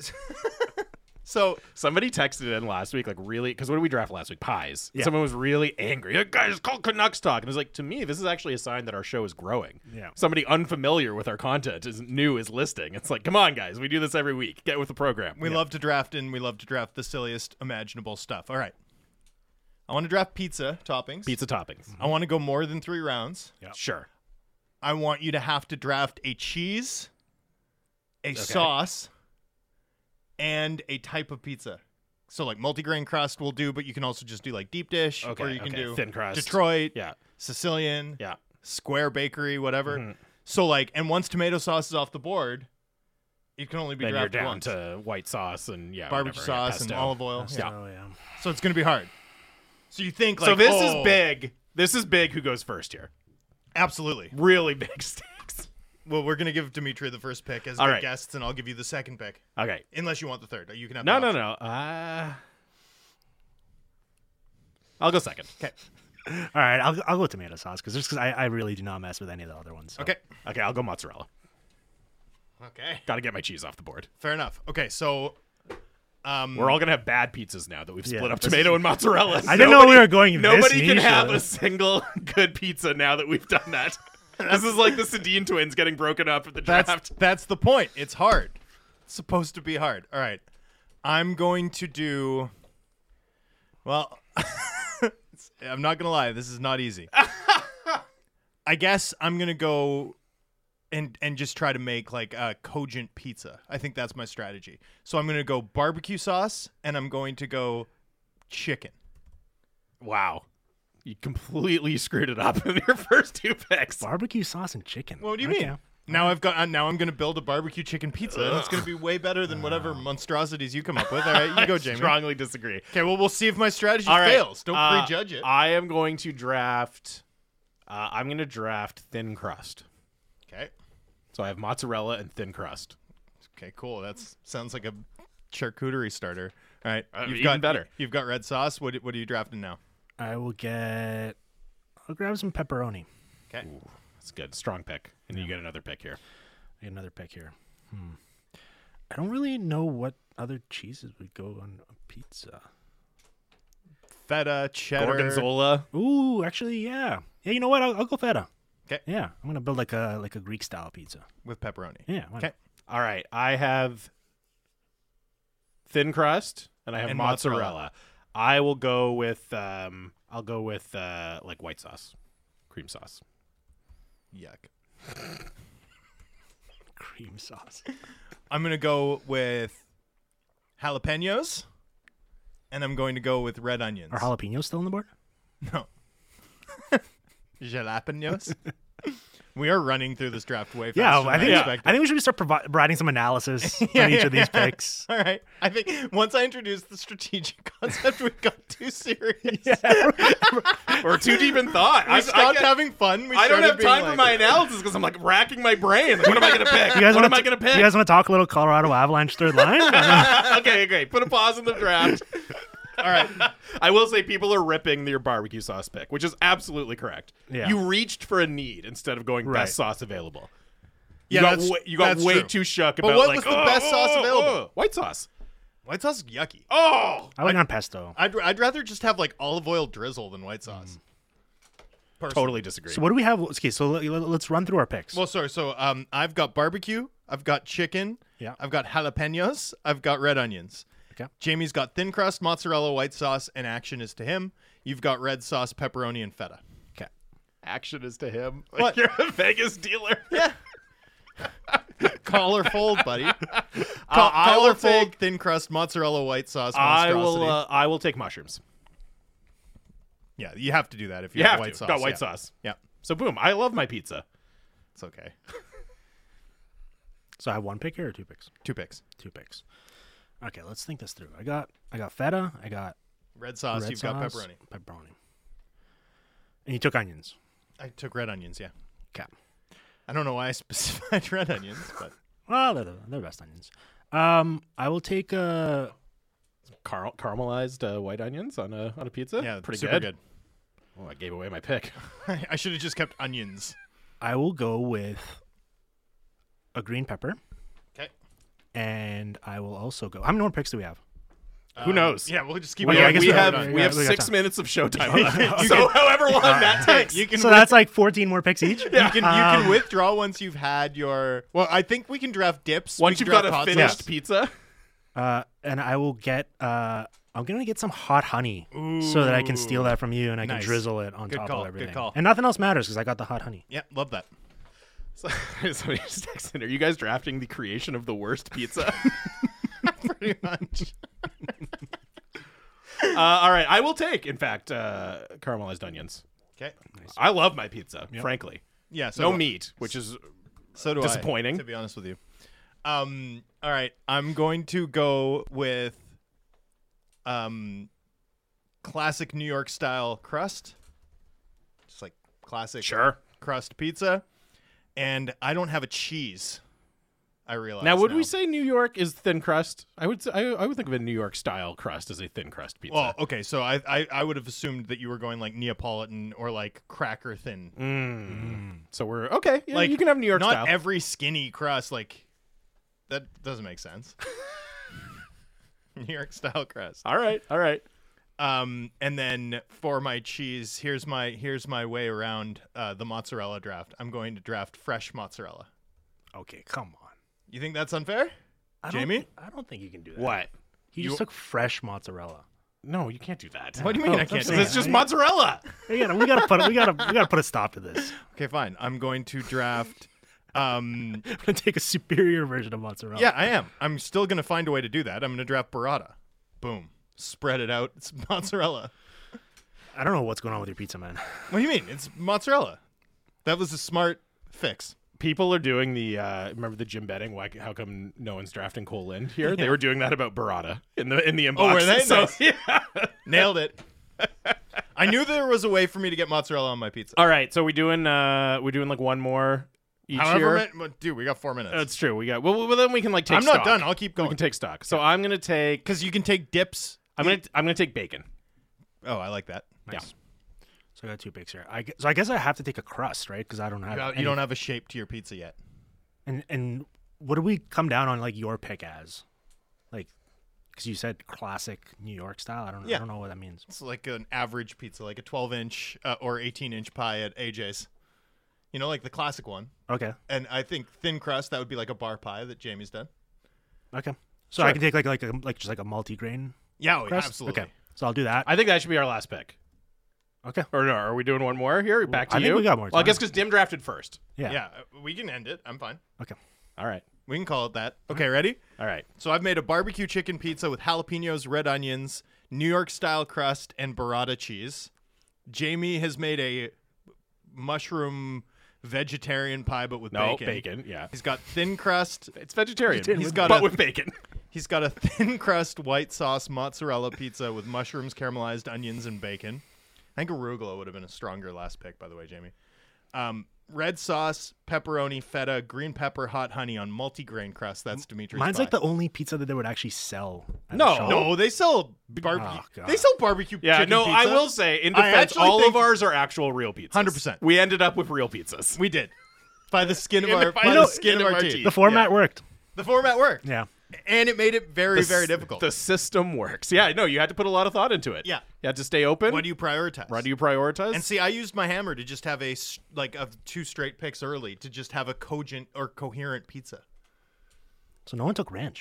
So somebody texted in last week, like really, because what did we draft last week? Pies. Yeah. Someone was really angry. Like, guys, it's called Canucks Talk, and it was like, to me, this is actually a sign that our show is growing. Yeah. Somebody unfamiliar with our content is new is listing. It's like, come on, guys, we do this every week. Get with the program. we love to draft, and we love to draft the silliest imaginable stuff. All right. I want to draft pizza toppings. pizza toppings. I want to go more than three rounds. Yeah. Sure. I want you to have to draft a cheese, a sauce, and a type of pizza. So like multigrain crust will do, but you can also just do like deep dish, Okay, or you can okay. do Thin crust. Detroit, Yeah. Sicilian, Yeah. Square Bakery, whatever. Mhm. So like, and once tomato sauce is off the board, it can only be Then you're drafted down once. to white sauce and yeah, Barbecue whatever, yeah, sauce and pesto. olive oil. Yeah. Yeah. Oh yeah. So it's gonna be hard. So you think like, so this oh, is big. This is big. Who goes first here? Absolutely. Really big stakes. Well, we're gonna give Dimitri the first pick as All the right. guests, and I'll give you the second pick, Okay. unless you want the third. You can have No, the no, option. no. Uh, I'll go second. Okay. All right, I'll I'll go with tomato sauce because just because I, I really do not mess with any of the other ones. so. Okay. Okay, I'll go mozzarella. Okay. Got to get my cheese off the board. Fair enough. Okay, so um, We're all gonna have bad pizzas now that we've split Yeah, up this tomato and mozzarella. I didn't know we were going this Nobody can niche, have uh, a single good pizza now that we've done that. This is like the Sedin twins getting broken up at the that's draft. that's the point. It's hard. It's supposed to be hard. All right. I'm going to do. Well, I'm not gonna lie. This is not easy. I guess I'm gonna go and and just try to make like a cogent pizza. I think that's my strategy. So I'm gonna go barbecue sauce, and I'm going to go chicken. Wow, you completely screwed it up in your first two picks. Barbecue sauce and chicken. What do you Okay. mean? Now I've got. Uh, now I'm going to build a barbecue chicken pizza, and it's going to be way better than whatever monstrosities you come up with. All right, you go, Jamie. Strongly disagree. Okay, well, we'll see if my strategy All right, fails. Don't uh, prejudge it. I am going to draft. Uh, I'm going to draft thin crust. Okay. So I have mozzarella and thin crust. Okay, cool. That sounds like a charcuterie starter. All right, Uh, you've even got better. You've got red sauce. What What are you drafting now? I will get. I'll grab some pepperoni. Okay. That's good. Strong pick. And you get another pick here. I get another pick here. Hmm. I don't really know what other cheeses would go on a pizza. Feta, cheddar. Gorgonzola. Ooh, actually, yeah. Yeah, you know what? I'll, I'll go feta. 'Kay. Yeah, I'm gonna build like a like a Greek style pizza. with pepperoni. Yeah. why Okay. not? All right. I have thin crust and I have And mozzarella. mozzarella. I will go with um I'll go with uh like white sauce. Cream sauce. Yuck. Cream sauce. I'm gonna go with jalapenos, and I'm going to go with red onions. Are jalapenos still on the board? No. Jalapenos. We are running through this draft way faster Yeah, than I think expected. I think we should start provi- providing some analysis Yeah, on each yeah, of these yeah. picks. All right. I think once I introduced the strategic concept, we got too serious. We're too deep in thought. We I, stopped I, having fun. We I don't started have being time for like- my analysis because I'm like racking my brain. Like, what am I going to pick? You guys what wanna am I t- going to pick? You guys want to talk a little Colorado Avalanche third line? okay, okay. Put a pause in the draft. All right. I will say people are ripping your barbecue sauce pick, which is absolutely correct. Yeah. You reached for a need instead of going Right. best sauce available. Yeah, you got, that's- way, you got that's way true. too shook But about what like, was the "Oh, best sauce oh, available?" oh." White sauce. White sauce is yucky. Oh, I like on pesto. I'd, I'd rather just have like olive oil drizzle than white sauce. Personally. totally disagree. So what do we have? Okay, so let, let's run through our picks. Well, sorry. So um, I've got barbecue. I've got chicken. Yeah. I've got jalapenos. I've got red onions. Okay. Jamie's got thin crust, mozzarella, white sauce, and action is to him. You've got red sauce, pepperoni, and feta. Okay. Action is to him. What? Like you're a Vegas dealer. Yeah. Collar fold, buddy. Uh, Col- I will collar fold, take- thin crust, mozzarella, white sauce, I monstrosity. will. Uh, I will take mushrooms. Yeah, you have to do that if you You have, have white to. sauce. Got white yeah. sauce. Yeah, So boom. I love my pizza. it's okay. So I have one pick here or two picks? Two picks. Two picks. Okay, let's think this through. I got I got feta. I got Red sauce. red You've sauce, got pepperoni. Pepperoni. And you took onions. I took red onions. Yeah. Okay. I don't know why I specified red onions, but Well, they're the, they're the best onions. Um, I will take uh Car- caramelized uh, white onions on a on a pizza. yeah, pretty super good. Oh, I gave away my pick. I should have just kept onions. I will go with a green pepper, Okay. and I will also go. How many more picks do we have? Who knows? Yeah, we'll just keep. Well, it yeah, I going. guess we we have have- we we have got six time. minutes of showtime. So however long that takes. You can So with- that's like fourteen more picks each. you can you can Um, withdraw once you've had your. Well, I think we can draft dips. Once we you've can got a draft hot finished sauce. pizza. Uh, and I will get. Uh, I'm gonna get some hot honey so that I can steal that from you and I can Nice. drizzle it on Good top call, of good everything. call. And nothing else matters because I got the hot honey. Yeah, love that. So, somebody just texted, are you guys drafting the creation of the worst pizza? Pretty much. uh, all right, I will take, in fact, uh, caramelized onions. Okay. I love my pizza, frankly. Yeah. So no do I. meat, which is So do disappointing. I, to be honest with you. Um. All right. I'm going to go with um, classic New York style crust. Just like classic sure. crust pizza, and I don't have a cheese. I realize. Now, would we say New York is thin crust? I would. Say, I, I would think of a New York style crust as a thin crust pizza. Well, okay. So I, I I would have assumed that you were going like Neapolitan or like cracker thin. Mm. So we're okay. Yeah, Like you can have New York not style. every skinny crust. Like that doesn't make sense. New York style crust. all right, all right. Um, and then for my cheese, here's my here's my way around uh, the mozzarella draft. I'm going to draft fresh mozzarella. Okay, come on. You think that's unfair? I Jamie? Don't, thi- I don't think you can do that. What? He You- just took fresh mozzarella. No, you can't do that. What do you mean Oh, I I'm can't? do saying- It's that? just mozzarella. We gotta, we gotta put, we gotta, we gotta put a stop to this. Okay, fine. I'm going to draft. Um, I'm gonna take a superior version of mozzarella. yeah, I am. I'm still gonna find a way to do that. I'm gonna draft burrata. Boom. Spread it out. It's mozzarella. I don't know what's going on with your pizza, man. What do you mean? It's mozzarella. That was a smart fix. People are doing the uh, remember the Jim Betting? Why? How come no one's drafting Cole Lind here? They were doing that about Barada in the in the inbox. Oh, were they? So, Nice. yeah. Nailed it. I knew there was a way for me to get mozzarella on my pizza. All right, so we doing uh we doing like one more each However, here. min- dude, we got four minutes. That's true. We got well, well. Then we can like take. I'm not stock. done. I'll keep We going. can take stock. So I'm gonna take. Because you can take dips. I'm gonna I'm gonna take bacon. Oh, I like that. Nice. So I got two picks here. I, gu- so I guess I have to take a crust, right? Because I don't have. You, any- you don't have a shape to your pizza yet. And and what do we come down on like your pick as, like, because you said classic New York style. I don't. Yeah. I don't know what that means. It's like an average pizza, like a twelve inch uh, or eighteen inch pie at A J's. You know, like the classic one. Okay. And I think thin crust, that would be like a bar pie that Jamie's done. Okay. So Sure. I can take like like a, like just like a multi-grain Yeah, oh, crust. absolutely. Okay. So I'll do that. I think that should be our last pick. Okay. Or no? Are we doing one more here? Back to I you. think we got more Well, I time. guess because Dim drafted first. Yeah. Yeah, uh, we can end it. I'm fine. Okay. All right. We can call it that. Okay, ready? All right. So I've made a barbecue chicken pizza with jalapenos, red onions, New York style crust, and burrata cheese. Jamie has made a mushroom vegetarian pie, but with No bacon. bacon. Yeah. He's got thin crust. It's vegetarian. Vegetarian He's with- got but a, with bacon. He's got a thin crust white sauce mozzarella pizza with mushrooms, caramelized onions, and bacon. I think arugula would have been a stronger last pick, by the way, Jamie. Um, red sauce, pepperoni, feta, green pepper, hot honey on multigrain crust. That's Dimitri's Mine's pie. like the only pizza that they would actually sell. At No. a shop. No, they sell barbecue. Oh, God. they sell barbecue. Yeah. chicken No, pizza. I will say in I defense, actually all think- of ours are actual real pizzas. one hundred percent. We ended up with real pizzas. We did by the skin of In the- our by by the the skin skin of our teeth. The format worked. The format worked. Yeah. And it made it very, The very s- difficult. The system works. Yeah. No, you had to put a lot of thought into it. Yeah. You had to stay open. What do you prioritize? What do you prioritize? And see, I used my hammer to just have a s- like of two straight picks early to just have a cogent or coherent pizza. So no one took ranch.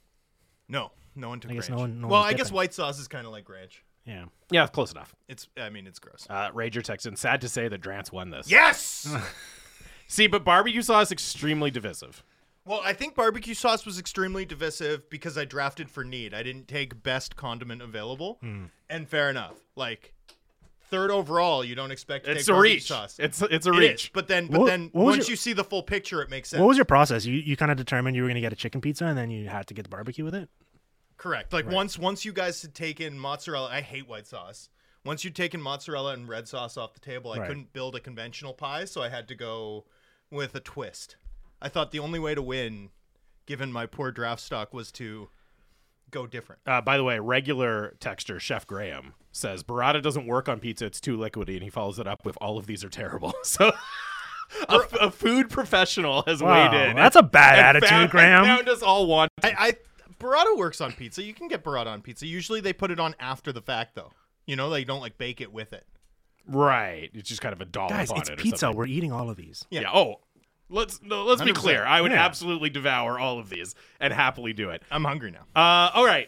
No, no one took I guess ranch. no one- no well, one's I guess dipping. white sauce is kind of like ranch. Yeah. yeah, close enough. It's, I mean, it's gross. Uh, Rager texted in, sad to say that Drance won this. Yes. See, but barbecue sauce extremely divisive. Well, I think barbecue sauce was extremely divisive because I drafted for need. I didn't take best condiment available, and fair enough. Like third overall, you don't expect to It's take a barbecue reach. sauce. It's it's a It reach. is, but then, but What- then what was once your- you see the full picture, it makes sense. What was your process? You you kind of determined you were going to get a chicken pizza and then you had to get the barbecue with it? Correct. Like once once you guys had taken mozzarella, I hate white sauce. Once you'd taken mozzarella and red sauce off the table, I Right. couldn't build a conventional pie, so I had to go with a twist. I thought the only way to win, given my poor draft stock, was to go different. Uh, by the way, regular texter Chef Graham says burrata doesn't work on pizza; it's too liquidy, and he follows it up with all of these are terrible. So, a, a food professional has Wow, weighed in. that's a bad and attitude, found, Graham. and Found us all want. I, I burrata works on pizza. You can get burrata on pizza. Usually they put it on after the fact, though. You know, they don't like bake it with it. Right, it's just kind of a dollop Guys, on it's it. or pizza. something. We're eating all of these. Yeah. Oh, let's no, let's be one hundred percent. clear. I would Yeah. absolutely devour all of these and happily do it. I'm hungry now. Uh, all right.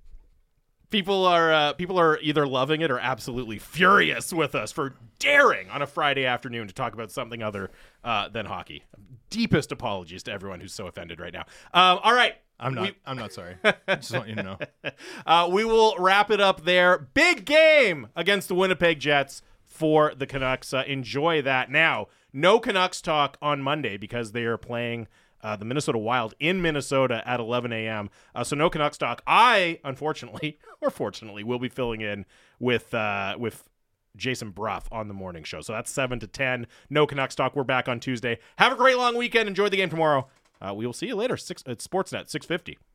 People are uh, people are either loving it or absolutely furious with us for daring on a Friday afternoon to talk about something other uh, than hockey. Deepest apologies to everyone who's so offended right now. Um, all right. I'm not. We- I'm not sorry. I just want you to know. Uh, we will wrap it up there. Big game against the Winnipeg Jets for the Canucks. Uh, enjoy that. Now, no Canucks talk on Monday because they are playing uh, the Minnesota Wild in Minnesota at eleven a.m. Uh, so no Canucks talk. I, unfortunately, or fortunately, will be filling in with uh, with Jason Bruff on the morning show. So that's seven to ten. No Canucks talk. We're back on Tuesday. Have a great long weekend. Enjoy the game tomorrow. Uh, we will see you later. Six at Sportsnet six fifty.